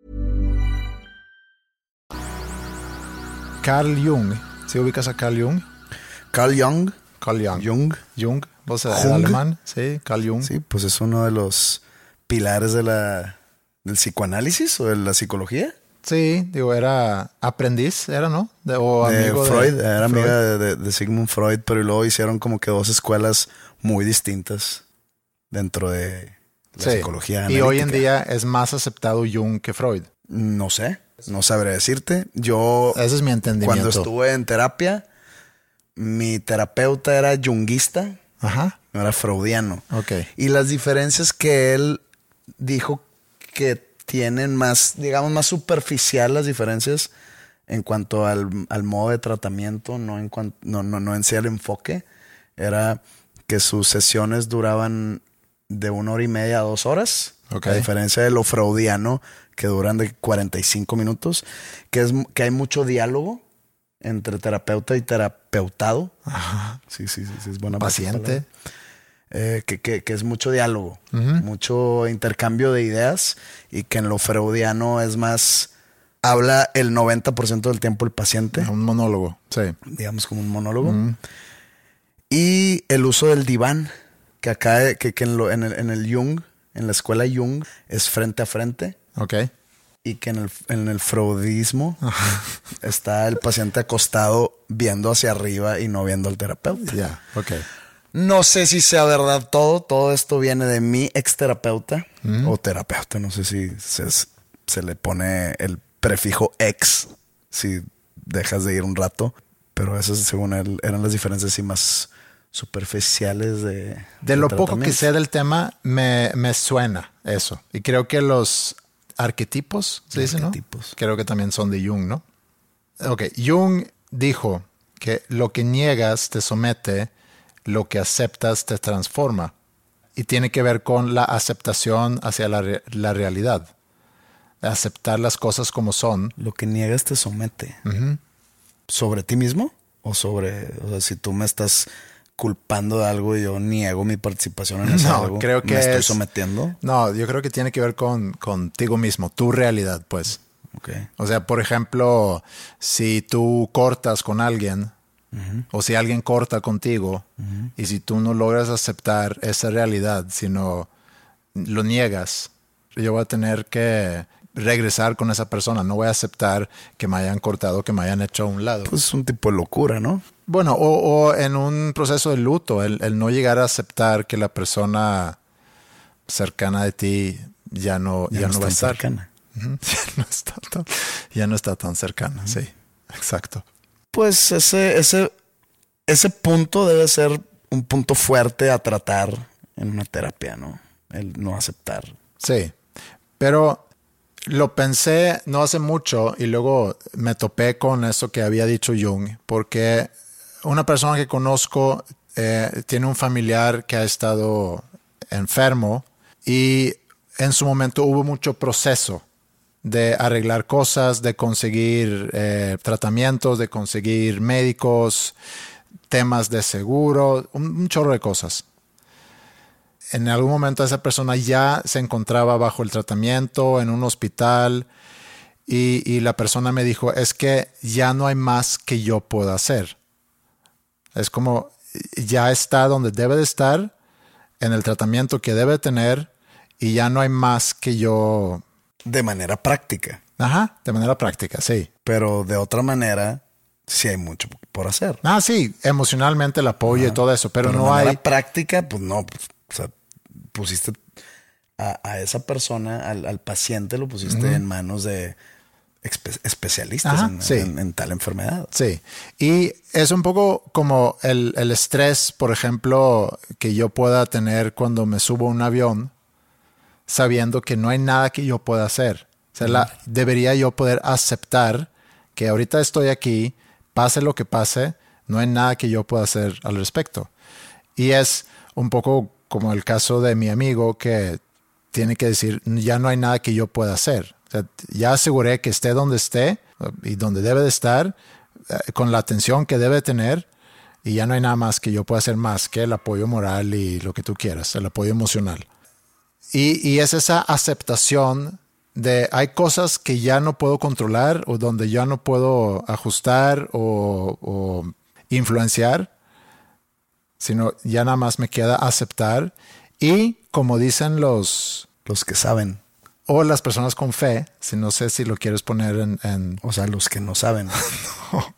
Carl Jung. ¿Sí ubicas a Carl Jung? Carl Jung. Carl Jung. Jung. ¿Vos sabés alemán? Sí, Carl Jung. Sí, pues es uno de los pilares del psicoanálisis o de la psicología. Sí, digo, era aprendiz, era, ¿no? O amigo de Freud. Era Freud. amiga de Sigmund Freud, pero luego hicieron como que 2 escuelas muy distintas dentro de la psicología analítica. Y hoy en día es más aceptado Jung que Freud. No sé, no sabré decirte. Ese es mi entendimiento. Cuando estuve en terapia, mi terapeuta era jungista, Ajá. no era freudiano. Ok. Y las diferencias que él dijo que tienen más, digamos, más superficial las diferencias en cuanto al modo de tratamiento, no en sí al enfoque, era que sus sesiones duraban de 1 hora y media a 2 horas. Okay. A diferencia de lo freudiano, que duran de 45 minutos, que hay mucho diálogo entre terapeuta y terapeutado. Ajá. Sí, es buena paciente. Que es mucho diálogo, mucho intercambio de ideas, y que en lo freudiano es más, habla el 90% del tiempo el paciente. Un monólogo, sí. Digamos como un monólogo. Y el uso del diván, que acá en el Jung, en la escuela Jung, es frente a frente. Ok. Y que en el freudismo está el paciente acostado viendo hacia arriba y no viendo al terapeuta. Ya, ok. No sé si sea verdad todo esto viene de mi ex terapeuta o terapeuta, no sé si se le pone el prefijo ex si dejas de ir un rato, pero esas según él eran las diferencias así más superficiales de lo poco que sé del tema me suena eso, y creo que los arquetipos, se dice, ¿no? Creo que también son de Jung, ¿no? Ok, Jung dijo que lo que niegas te somete, lo que aceptas te transforma. Y tiene que ver con la aceptación hacia la realidad. Aceptar las cosas como son. Lo que niegas te somete. ¿Sobre ti mismo? O sea, si tú me estás culpando de algo y yo niego mi participación en ese algo, creo que ¿me estoy sometiendo? No, yo creo que tiene que ver contigo mismo, tu realidad, pues. Okay. O sea, por ejemplo, si tú cortas con alguien, o si alguien corta contigo, y si tú no logras aceptar esa realidad, sino lo niegas, yo voy a tener que regresar con esa persona. No voy a aceptar que me hayan cortado, que me hayan hecho a un lado. Pues es un tipo de locura, ¿no? Bueno, o en un proceso de luto, el no llegar a aceptar que la persona cercana de ti ya no va a estar cercana. Ya no está tan cercana, sí, exacto. Pues ese punto debe ser un punto fuerte a tratar en una terapia, ¿no? El no aceptar. Sí, pero lo pensé no hace mucho y luego me topé con eso que había dicho Jung, porque una persona que conozco tiene un familiar que ha estado enfermo y en su momento hubo mucho proceso de arreglar cosas, de conseguir tratamientos, de conseguir médicos, temas de seguro, un chorro de cosas. En algún momento esa persona ya se encontraba bajo el tratamiento en un hospital y la persona me dijo, es que ya no hay más que yo pueda hacer. Es como ya está donde debe de estar, en el tratamiento que debe tener, y ya no hay más que yo... De manera práctica. Ajá, de manera práctica, sí. Pero de otra manera, sí hay mucho por hacer. Ah, sí, emocionalmente el apoyo y todo eso, pero no de manera hay... práctica, pues no. Pues, o sea, pusiste a esa persona, al paciente, lo pusiste en manos de especialistas. Ajá, en tal enfermedad. Sí, y es un poco como el estrés, por ejemplo, que yo pueda tener cuando me subo a un avión. sabiendo que no hay nada que yo pueda hacer. O sea, debería yo poder aceptar que ahorita estoy aquí, pase lo que pase, no hay nada que yo pueda hacer al respecto. Y es un poco como el caso de mi amigo que tiene que decir, ya no hay nada que yo pueda hacer. O sea, ya aseguré que esté donde esté y donde debe de estar, con la atención que debe tener, y ya no hay nada más que yo pueda hacer más que el apoyo moral y lo que tú quieras, el apoyo emocional. Y es esa aceptación de hay cosas que ya no puedo controlar o donde ya no puedo ajustar o influenciar, sino ya nada más me queda aceptar. Y como dicen los que saben. O las personas con fe, si no sé si lo quieres poner en... O sea, los que no saben. No.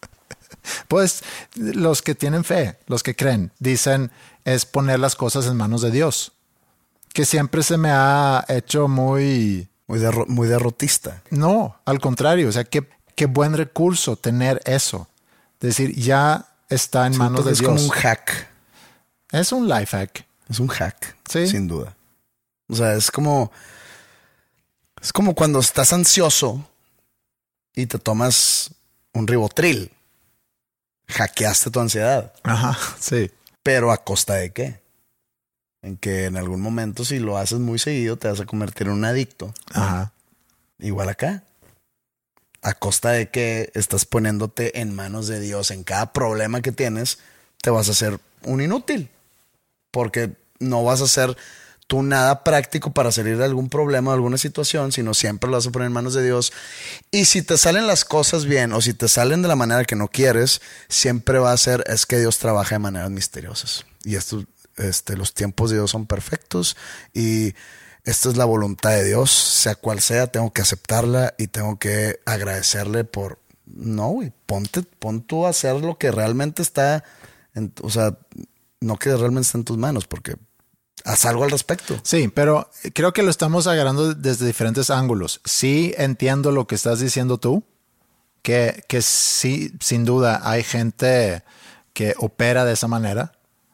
Pues los que tienen fe, los que creen, dicen es poner las cosas en manos de Dios. Que siempre se me ha hecho muy derrotista. No, al contrario. O sea, qué buen recurso tener eso. Es decir, ya está en manos de Dios. Es como un hack. Es un life hack. Es un hack, ¿sí? Sin duda. O sea, es como cuando estás ansioso y te tomas un Ribotril. Hackeaste tu ansiedad. Ajá, sí. Pero ¿a costa de qué? En que en algún momento, si lo haces muy seguido, te vas a convertir en un adicto. Ajá. Igual acá. A costa de que estás poniéndote en manos de Dios en cada problema que tienes, te vas a hacer un inútil. Porque no vas a hacer tú nada práctico para salir de algún problema o alguna situación, sino siempre lo vas a poner en manos de Dios. Y si te salen las cosas bien o si te salen de la manera que no quieres, siempre va a ser, es que Dios trabaja de maneras misteriosas. Y los tiempos de Dios son perfectos y esta es la voluntad de Dios, sea cual sea, tengo que aceptarla y tengo que agradecerle por... No, güey, pon tú a hacer lo que realmente está, o sea, no que realmente está en tus manos, porque haz algo al respecto. Sí, pero creo que lo estamos agarrando desde diferentes ángulos. Sí entiendo lo que estás diciendo tú, que sí, sin duda hay gente que opera de esa manera,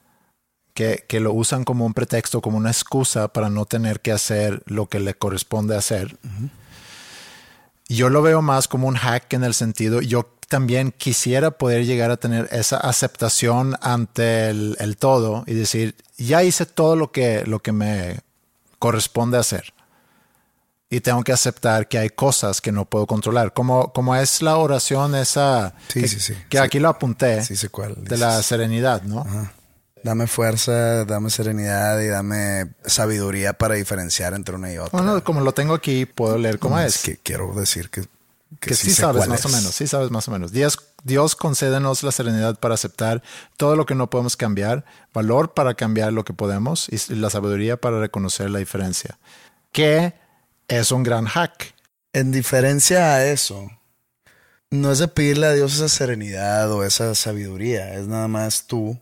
que lo usan como un pretexto, como una excusa para no tener que hacer lo que le corresponde hacer. Uh-huh. Yo lo veo más como un hack en el sentido, yo también quisiera poder llegar a tener esa aceptación ante el todo y decir, ya hice todo lo que me corresponde hacer. Y tengo que aceptar que hay cosas que no puedo controlar. Como es la oración esa... Sí. Que aquí lo apunté. Sí, sé cuál. De la serenidad, ¿no? Ajá. Dame fuerza, dame serenidad y dame sabiduría para diferenciar entre una y otra. Bueno, como lo tengo aquí, puedo leer cómo es. Que quiero decir que sí sabes más o menos. Sí sabes más o menos. Dios concédenos la serenidad para aceptar todo lo que no podemos cambiar, valor para cambiar lo que podemos y la sabiduría para reconocer la diferencia. Que es un gran hack. En diferencia a eso, no es de pedirle a Dios esa serenidad o esa sabiduría. Es nada más tú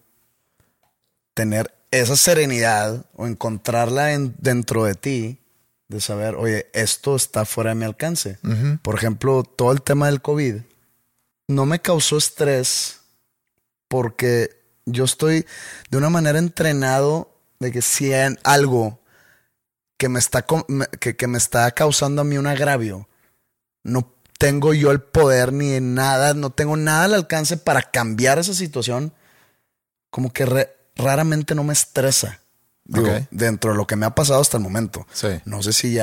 tener esa serenidad o encontrarla dentro de ti, de saber, oye, esto está fuera de mi alcance. Uh-huh. Por ejemplo, todo el tema del COVID no me causó estrés porque yo estoy de una manera entrenado de que si hay algo que me está causando a mí un agravio, no tengo yo el poder ni nada, no tengo nada al alcance para cambiar esa situación, como que raramente no me estresa. Digo, okay. Dentro de lo que me ha pasado hasta el momento. Sí. No sé si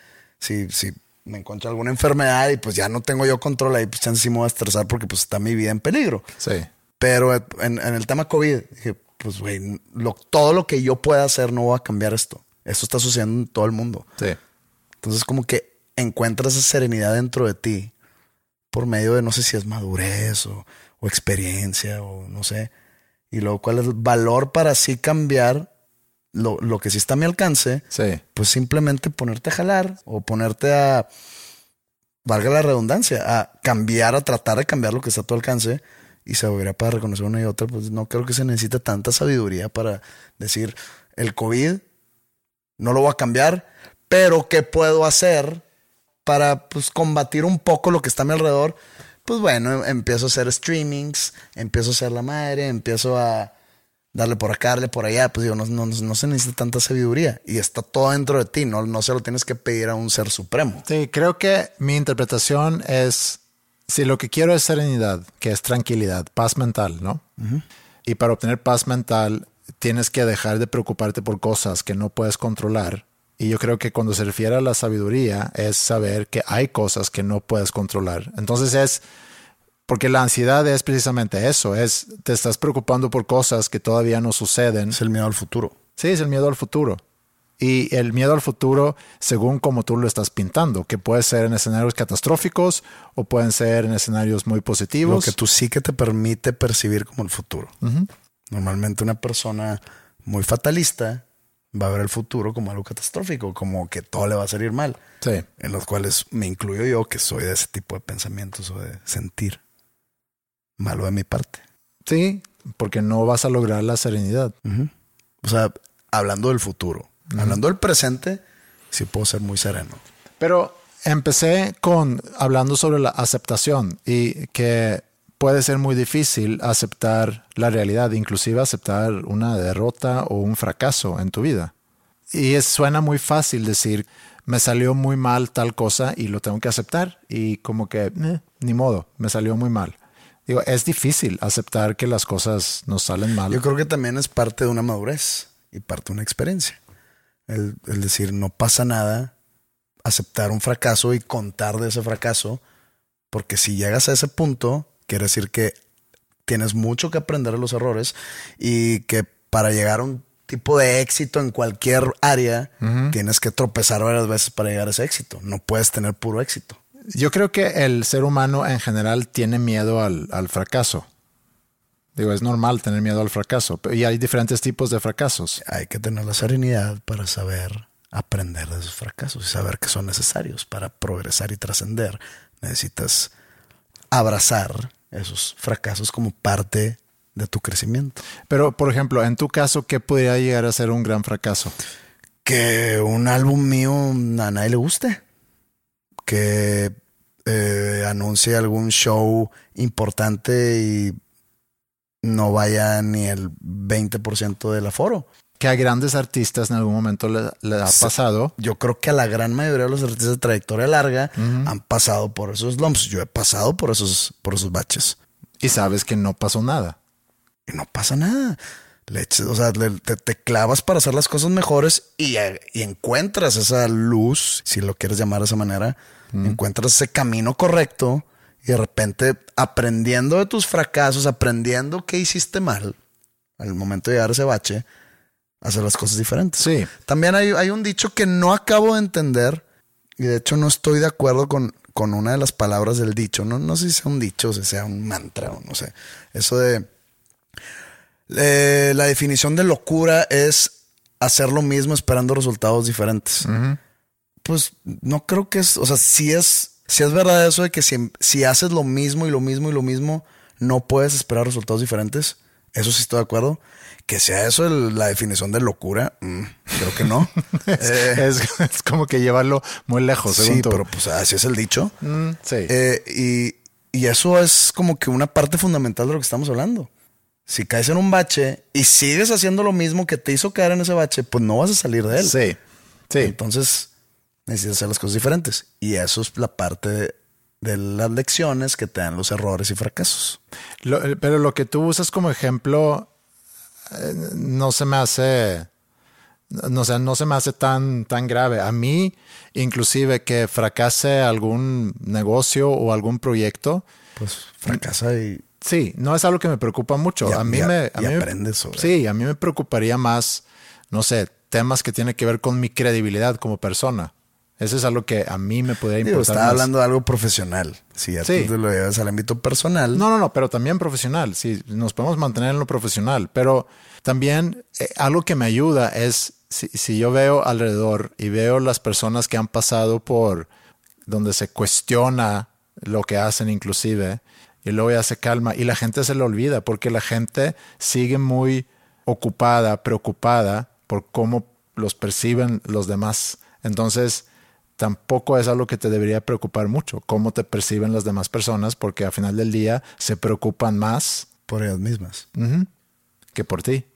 me encuentro alguna enfermedad y pues ya no tengo yo control ahí, pues sí me voy a estresar porque pues está mi vida en peligro. Sí. Pero en el tema COVID, dije, pues güey, todo lo que yo pueda hacer no va a cambiar esto. Esto está sucediendo en todo el mundo. Sí. Entonces como que encuentras esa serenidad dentro de ti por medio de, no sé si es madurez o experiencia o no sé. Y luego, ¿cuál es el valor para así cambiar lo que sí está a mi alcance? Sí. Pues simplemente ponerte a jalar o ponerte a, valga la redundancia, a cambiar, a tratar de cambiar lo que está a tu alcance y sabiduría para reconocer una y otra. Pues no creo que se necesite tanta sabiduría para decir, el COVID no lo voy a cambiar, pero ¿qué puedo hacer para pues combatir un poco lo que está a mi alrededor? Pues bueno, empiezo a hacer streamings, empiezo a hacer la madre, empiezo a darle por acá, darle por allá. Pues digo, no se necesita tanta sabiduría y está todo dentro de ti. No se lo tienes que pedir a un ser supremo. Sí, creo que mi interpretación es, si lo que quiero es serenidad, que es tranquilidad, paz mental, ¿no? Uh-huh. Y para obtener paz mental tienes que dejar de preocuparte por cosas que no puedes controlar. Y yo creo que cuando se refiere a la sabiduría es saber que hay cosas que no puedes controlar. Entonces es, porque la ansiedad es precisamente eso, te estás preocupando por cosas que todavía no suceden. Es el miedo al futuro. Sí, es el miedo al futuro. Y el miedo al futuro, según como tú lo estás pintando, que puede ser en escenarios catastróficos o pueden ser en escenarios muy positivos. Lo que tú sí que te permite percibir como el futuro. Uh-huh. Normalmente una persona muy fatalista va a ver el futuro como algo catastrófico, como que todo le va a salir mal. Sí. En los cuales me incluyo yo, que soy de ese tipo de pensamientos o de sentir. Malo de mi parte. Sí, porque no vas a lograr la serenidad. Uh-huh. O sea, hablando del futuro. Uh-huh. Hablando del presente, sí puedo ser muy sereno. Pero empecé hablando sobre la aceptación y que puede ser muy difícil aceptar la realidad, inclusive aceptar una derrota o un fracaso en tu vida. Y suena muy fácil decir, me salió muy mal tal cosa y lo tengo que aceptar. Y como que, ni modo, me salió muy mal. Digo, es difícil aceptar que las cosas nos salen mal. Yo creo que también es parte de una madurez y parte de una experiencia. El decir, no pasa nada, aceptar un fracaso y contar de ese fracaso, porque si llegas a ese punto, quiere decir que tienes mucho que aprender de los errores y que para llegar a un tipo de éxito en cualquier área, uh-huh, tienes que tropezar varias veces para llegar a ese éxito. No puedes tener puro éxito. Yo creo que el ser humano en general tiene miedo al fracaso. Digo, es normal tener miedo al fracaso. Y hay diferentes tipos de fracasos. Hay que tener la serenidad para saber aprender de esos fracasos y saber que son necesarios para progresar y trascender. Necesitas abrazar esos fracasos como parte de tu crecimiento. Pero, por ejemplo, en tu caso, ¿qué podría llegar a ser un gran fracaso? Que un álbum mío a nadie le guste. Que anuncie algún show importante y no vaya ni el 20% del aforo. Que a grandes artistas en algún momento le ha pasado. Yo creo que a la gran mayoría de los artistas de trayectoria larga, uh-huh, han pasado por esos lumps. Yo he pasado por esos baches. Y sabes que no pasó nada. Y no pasa nada. Te clavas para hacer las cosas mejores y encuentras esa luz, si lo quieres llamar de esa manera. Uh-huh. Encuentras ese camino correcto y de repente aprendiendo de tus fracasos, aprendiendo qué hiciste mal al momento de llegar a ese bache, hacer las cosas diferentes. Sí. También hay un dicho que no acabo de entender y de hecho no estoy de acuerdo con una de las palabras del dicho. No sé si sea un dicho o si sea un mantra o no sé. Eso de la definición de locura es hacer lo mismo esperando resultados diferentes. Uh-huh. Pues no creo que o sea, si es verdad eso de que si haces lo mismo y lo mismo y lo mismo, no puedes esperar resultados diferentes. Eso sí estoy de acuerdo. Que sea eso la definición de locura, creo que no. es como que llevarlo muy lejos. Sí, pero pues así es el dicho. Sí. Y eso es como que una parte fundamental de lo que estamos hablando. Si caes en un bache y sigues haciendo lo mismo que te hizo caer en ese bache, pues no vas a salir de él. Sí. Entonces necesitas hacer las cosas diferentes. Y eso es la parte de las lecciones que te dan los errores y fracasos. Pero lo que tú usas como ejemplo no se me hace tan grave. A mí, inclusive, que fracase algún negocio o algún proyecto, pues fracasa y sí, no es algo que me preocupa mucho. A mí aprendes sobre. Sí, a mí me preocuparía más, no sé, temas que tienen que ver con mi credibilidad como persona. Eso es algo que a mí me podría importar. Estaba hablando de algo profesional. Si ya tú te lo llevas al ámbito personal. No, pero también profesional. Sí, nos podemos mantener en lo profesional. Pero también algo que me ayuda es si yo veo alrededor y veo las personas que han pasado por donde se cuestiona lo que hacen inclusive y luego ya se calma y la gente se le olvida porque la gente sigue muy ocupada, preocupada por cómo los perciben los demás. Entonces tampoco es algo que te debería preocupar mucho, cómo te perciben las demás personas, porque al final del día se preocupan más por ellas mismas que por ti.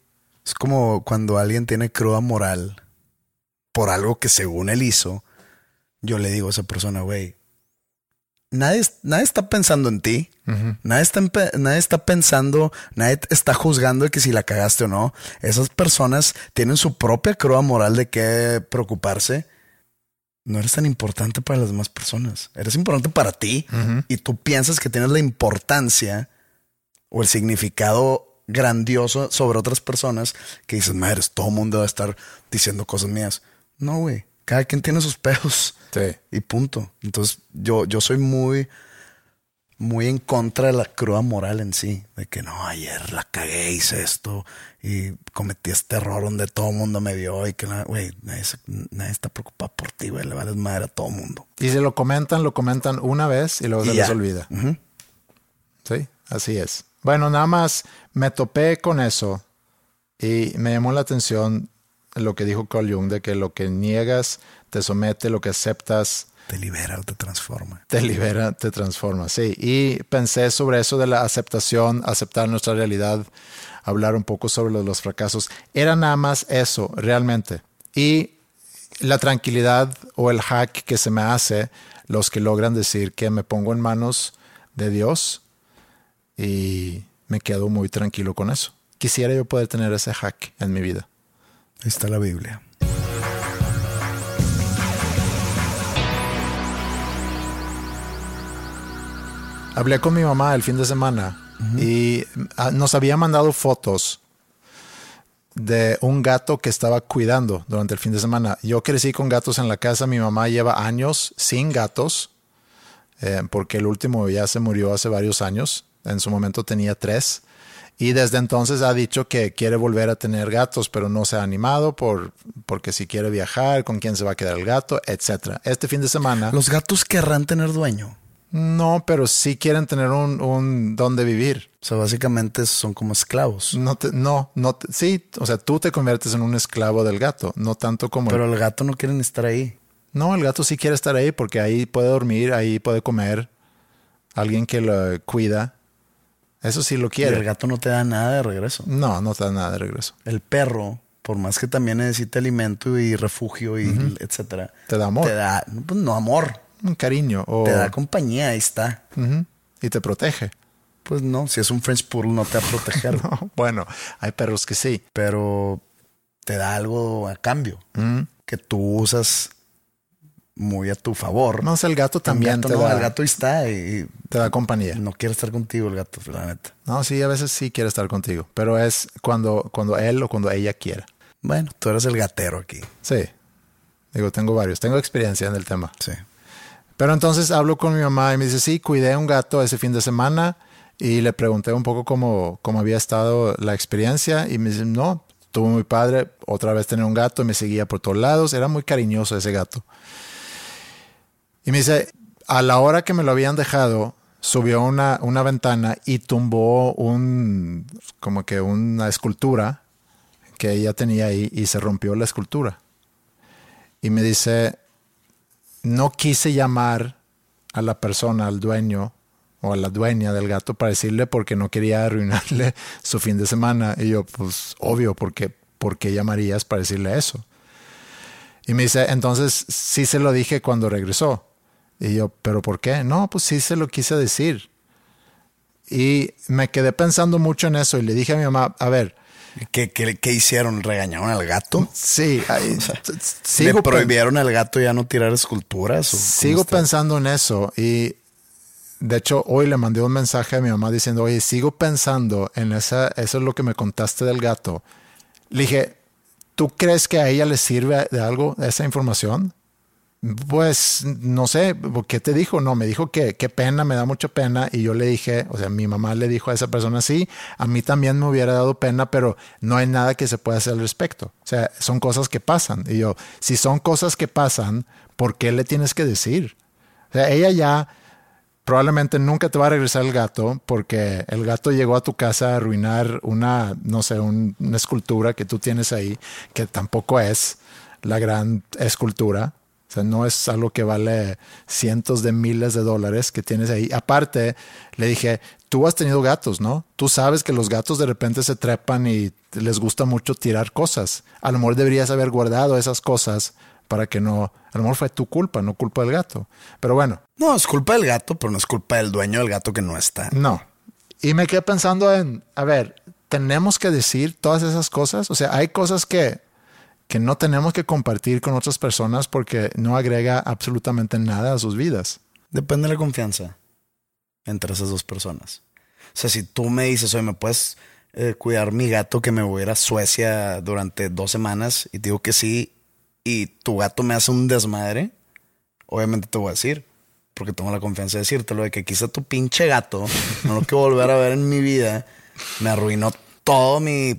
Es como cuando alguien tiene cruda moral por algo que según él hizo. Yo le digo a esa persona, güey, nadie está pensando en ti. Nadie está pensando, nadie está juzgando de que si la cagaste o no. Esas personas tienen su propia cruda moral de qué preocuparse. No eres tan importante para las demás personas. Eres importante para ti. Y tú piensas que tienes la importancia o el significado grandioso sobre otras personas que dices, madre, todo el mundo va a estar diciendo cosas mías. No, güey. Cada quien tiene sus pedos. Sí. Y punto. Entonces yo soy muy en contra de la cruda moral en sí. De que no, ayer la cagué, hice esto y cometí este error donde todo el mundo me vio y que güey, nadie está preocupado por ti, güey. Le vales madre a todo el mundo. Y si lo comentan una vez y luego se les olvida. Sí, así es. Bueno, nada más me topé con eso y me llamó la atención lo que dijo Carl Jung, de que lo que niegas te somete, lo que aceptas te libera o te transforma. Te libera, te transforma, sí. Y pensé sobre eso de la aceptación, aceptar nuestra realidad, hablar un poco sobre los fracasos. Era nada más eso, realmente. Y la tranquilidad o el hack que se me hace, los que logran decir que me pongo en manos de Dios y me quedo muy tranquilo con eso. Quisiera yo poder tener ese hack en mi vida. Ahí está la Biblia. Hablé con mi mamá el fin de semana y nos había mandado fotos de un gato que estaba cuidando durante el fin de semana. Yo crecí con gatos en la casa. Mi mamá lleva años sin gatos porque el último ya se murió hace varios años. En su momento tenía 3. Y desde entonces ha dicho que quiere volver a tener gatos, pero no se ha animado porque si quiere viajar, con quién se va a quedar el gato, etc. Este fin de semana... ¿Los gatos querrán tener dueño? No, pero sí quieren tener un donde vivir. O sea, básicamente son como esclavos. Sí, o sea, tú te conviertes en un esclavo del gato, no tanto como... Pero el gato no quiere estar ahí. No, el gato sí quiere estar ahí porque ahí puede dormir, ahí puede comer, alguien que lo cuida. Eso sí lo quiere. Y el gato no te da nada de regreso. No te da nada de regreso. El perro, por más que también necesite alimento y refugio y etcétera. Te da amor. Te da, pues no amor. Un cariño. Te da compañía, ahí está. Y te protege. Pues no, si es un French Poodle no te va a proteger. No, bueno, hay perros que sí. Pero te da algo a cambio. Que tú usas muy a tu favor. No, el gato también te da. El gato ahí está y te da compañía. No quiere estar contigo el gato, la neta. No, sí, a veces sí quiere estar contigo. Pero es cuando él o cuando ella quiera. Bueno, tú eres el gatero aquí. Sí. Digo, tengo varios. Tengo experiencia en el tema. Sí. Pero entonces hablo con mi mamá y me dice, sí, cuidé un gato ese fin de semana y le pregunté un poco cómo había estado la experiencia y me dice, no, estuvo muy padre otra vez tener un gato y me seguía por todos lados. Era muy cariñoso ese gato. Y me dice, a la hora que me lo habían dejado, subió una ventana y tumbó como que una escultura que ella tenía ahí y se rompió la escultura. Y me dice... No quise llamar a la persona, al dueño o a la dueña del gato para decirle porque no quería arruinarle su fin de semana. Y yo, pues, obvio, ¿por qué llamarías para decirle eso? Y me dice, entonces sí se lo dije cuando regresó. Y yo, ¿pero por qué? No, pues sí se lo quise decir. Y me quedé pensando mucho en eso y le dije a mi mamá, a ver, ¿Qué hicieron? ¿Regañaron al gato? Sí. ¿Le prohibieron al gato ya no tirar esculturas? Sigo pensando en eso. Y de hecho, hoy le mandé un mensaje a mi mamá diciendo, oye, sigo pensando en eso es lo que me contaste del gato. Le dije, ¿tú crees que a ella le sirve de algo esa información? Pues no sé, ¿qué te dijo? No, me dijo que qué pena, me da mucha pena. Y yo le dije, o sea, mi mamá le dijo a esa persona, sí, a mí también me hubiera dado pena, pero no hay nada que se pueda hacer al respecto. O sea, son cosas que pasan. Y yo, si son cosas que pasan, ¿por qué le tienes que decir? O sea, ella ya probablemente nunca te va a regresar el gato porque el gato llegó a tu casa a arruinar una escultura que tú tienes ahí, que tampoco es la gran escultura. O sea, no es algo que vale cientos de miles de dólares que tienes ahí. Aparte, le dije, tú has tenido gatos, ¿no? Tú sabes que los gatos de repente se trepan y les gusta mucho tirar cosas. A lo mejor deberías haber guardado esas cosas para que no... A lo mejor fue tu culpa, no culpa del gato. Pero bueno. No, es culpa del gato, pero no es culpa del dueño del gato que no está. No. Y me quedé pensando en, a ver, ¿tenemos que decir todas esas cosas? O sea, hay cosas que no tenemos que compartir con otras personas porque no agrega absolutamente nada a sus vidas. Depende de la confianza entre esas dos personas. O sea, si tú me dices, oye, ¿me puedes cuidar mi gato que me voy a ir a Suecia durante 2 semanas? Y te digo que sí, y tu gato me hace un desmadre, obviamente te voy a decir, porque tengo la confianza de decírtelo, de que quizá tu pinche gato, no lo quiero volver a ver en mi vida, me arruinó todo mi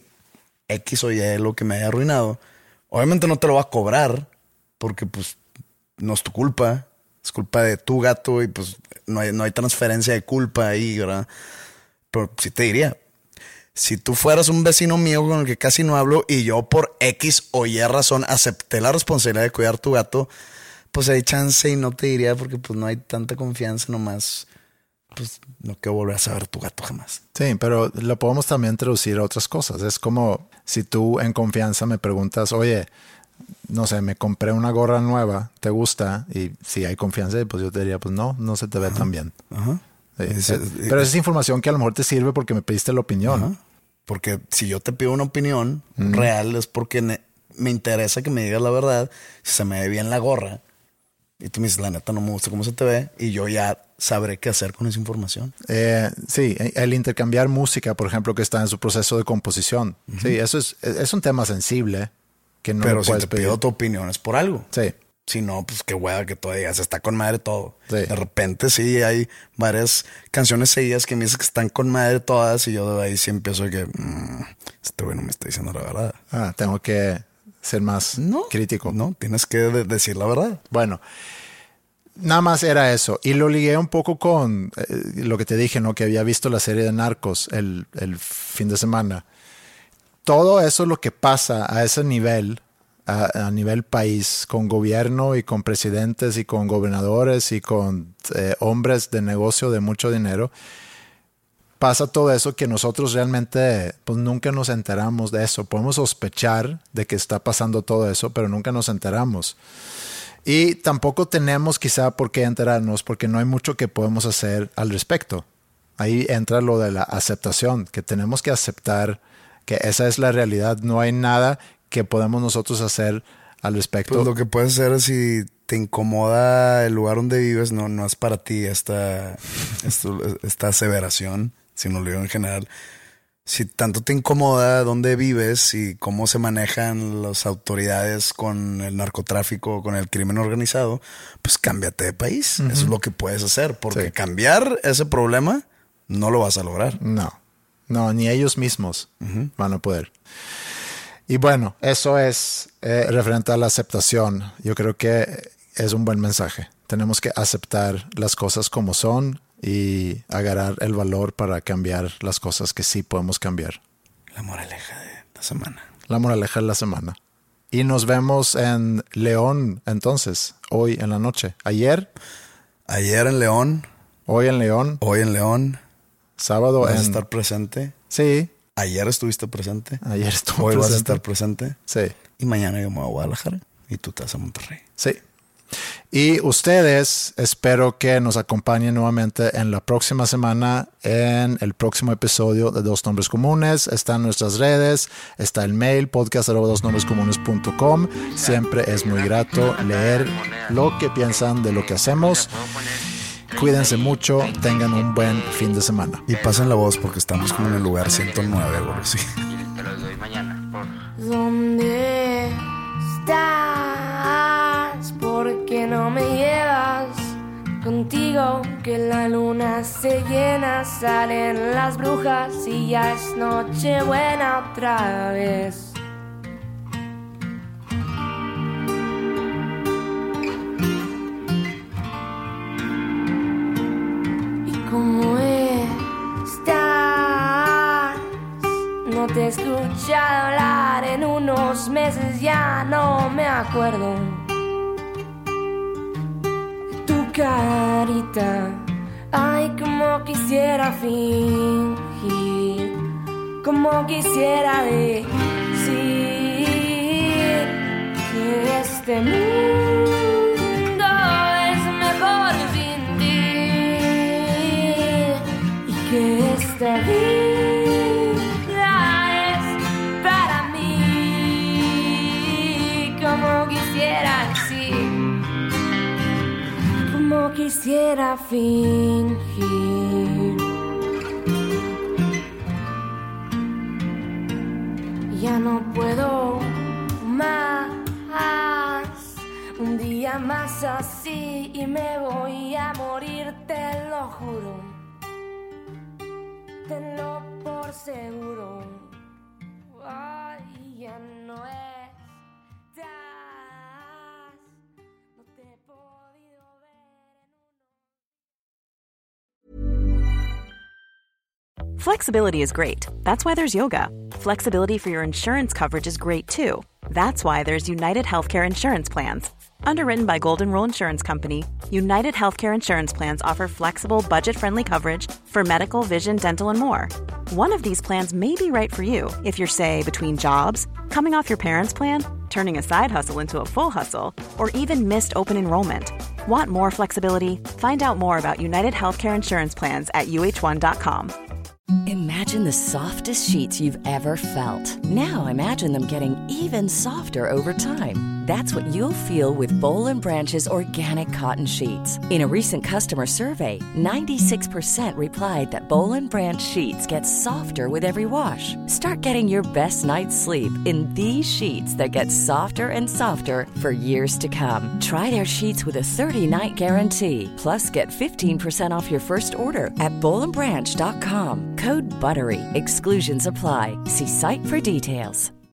X o Y, lo que me haya arruinado. Obviamente no te lo va a cobrar porque pues no es tu culpa. Es culpa de tu gato y pues no hay transferencia de culpa ahí, ¿verdad? Pero sí te diría, si tú fueras un vecino mío con el que casi no hablo y yo por X o Y razón acepté la responsabilidad de cuidar tu gato, pues hay chance y no te diría porque pues no hay tanta confianza nomás. Pues no quiero volver a saber tu gato jamás. Sí, pero lo podemos también traducir a otras cosas. Es como si tú en confianza me preguntas, oye, no sé, me compré una gorra nueva, ¿te gusta? Y si hay confianza, pues yo te diría, pues no se te ve tan bien. Ajá. Pero esa es información que a lo mejor te sirve porque me pediste la opinión. Ajá. Porque si yo te pido una opinión real es porque me interesa que me digas la verdad. Si se me ve bien la gorra y tú me dices, la neta no me gusta cómo se te ve, y yo ya sabré qué hacer con esa información. Sí, el intercambiar música, por ejemplo, que está en su proceso de composición. Sí, eso es un tema sensible que no pero me si puedes te pedir. pido tu opinión es por algo. Sí. Si no, pues qué hueva que todavía se está con madre todo. Sí. De repente sí hay varias canciones seguidas que me dicen que están con madre todas y yo de ahí sí empiezo a que este güey no me está diciendo la verdad. Tengo que ser más crítico. No, tienes que decir la verdad. Bueno, nada más era eso. Y lo ligué un poco con lo que te dije, ¿no? Que había visto la serie de Narcos el fin de semana. Todo eso lo que pasa a ese nivel, a nivel país, con gobierno y con presidentes y con gobernadores y con hombres de negocio de mucho dinero, pasa todo eso que nosotros realmente pues nunca nos enteramos de eso. Podemos sospechar de que está pasando todo eso, pero nunca nos enteramos. Y tampoco tenemos quizá por qué enterarnos porque no hay mucho que podemos hacer al respecto. Ahí entra lo de la aceptación, que tenemos que aceptar que esa es la realidad. No hay nada que podemos nosotros hacer al respecto. Pues lo que puedes hacer es, si te incomoda el lugar donde vives, no es para ti esta aseveración, sino lo digo en general. Si tanto te incomoda dónde vives y cómo se manejan las autoridades con el narcotráfico, con el crimen organizado, pues cámbiate de país. Eso es lo que puedes hacer, porque cambiar ese problema no lo vas a lograr. No, ni ellos mismos van a poder. Y bueno, eso es referente a la aceptación. Yo creo que es un buen mensaje. Tenemos que aceptar las cosas como son y agarrar el valor para cambiar las cosas que sí podemos cambiar. La moraleja de la semana. La moraleja de la semana. Y nos vemos en León entonces, hoy en la noche. Ayer en León. Hoy en León. Hoy en León. Sábado ¿Vas a estar presente? Sí. Ayer estuviste presente. Ayer estuve Hoy presente. vas a estar presente. Sí. Y mañana yo me voy a Guadalajara y tú te vas a Monterrey. Sí. Y ustedes, espero que nos acompañen nuevamente en la próxima semana en el próximo episodio de Dos Nombres Comunes. Está en nuestras redes, está el mail podcast@dosnombrescomunes.com. Siempre es muy grato leer lo que piensan de lo que hacemos. Cuídense mucho, tengan un buen fin de semana. Y pasen la voz porque estamos como en el lugar 109 o algo así. Te los doy mañana. ¿Dónde estás? ¿Por qué no me llevas contigo? Que la luna se llena, salen las brujas y ya es noche buena otra vez. ¿Cómo estás? No te he escuchado hablar en unos meses, ya no me acuerdo. carita. Ay, como quisiera fingir, como quisiera decir que este mundo es mejor sin ti y que esta vida es para mí. Como quisiera decir, como quisiera fingir. Ya no puedo más, un día más así y me voy a morir, te lo juro, tenlo por seguro. Ay, ya no estás, no te he podido ver en Flexibility is great. That's why there's yoga. Flexibility for your insurance coverage is great too. That's why there's United Healthcare Insurance Plans. Underwritten by Golden Rule Insurance Company, United Healthcare Insurance Plans offer flexible, budget-friendly coverage for medical, vision, dental, and more. One of these plans may be right for you if you're, say, between jobs, coming off your parents' plan, turning a side hustle into a full hustle, or even missed open enrollment. Want more flexibility? Find out more about United Healthcare Insurance Plans at uh1.com. Imagine the softest sheets you've ever felt. Now imagine them getting even softer over time. That's what you'll feel with Boll & Branch's organic cotton sheets. In a recent customer survey, 96% replied that Boll & Branch sheets get softer with every wash. Start getting your best night's sleep in these sheets that get softer and softer for years to come. Try their sheets with a 30-night guarantee. Plus, get 15% off your first order at bollandbranch.com. Code BUTTERY. Exclusions apply. See site for details.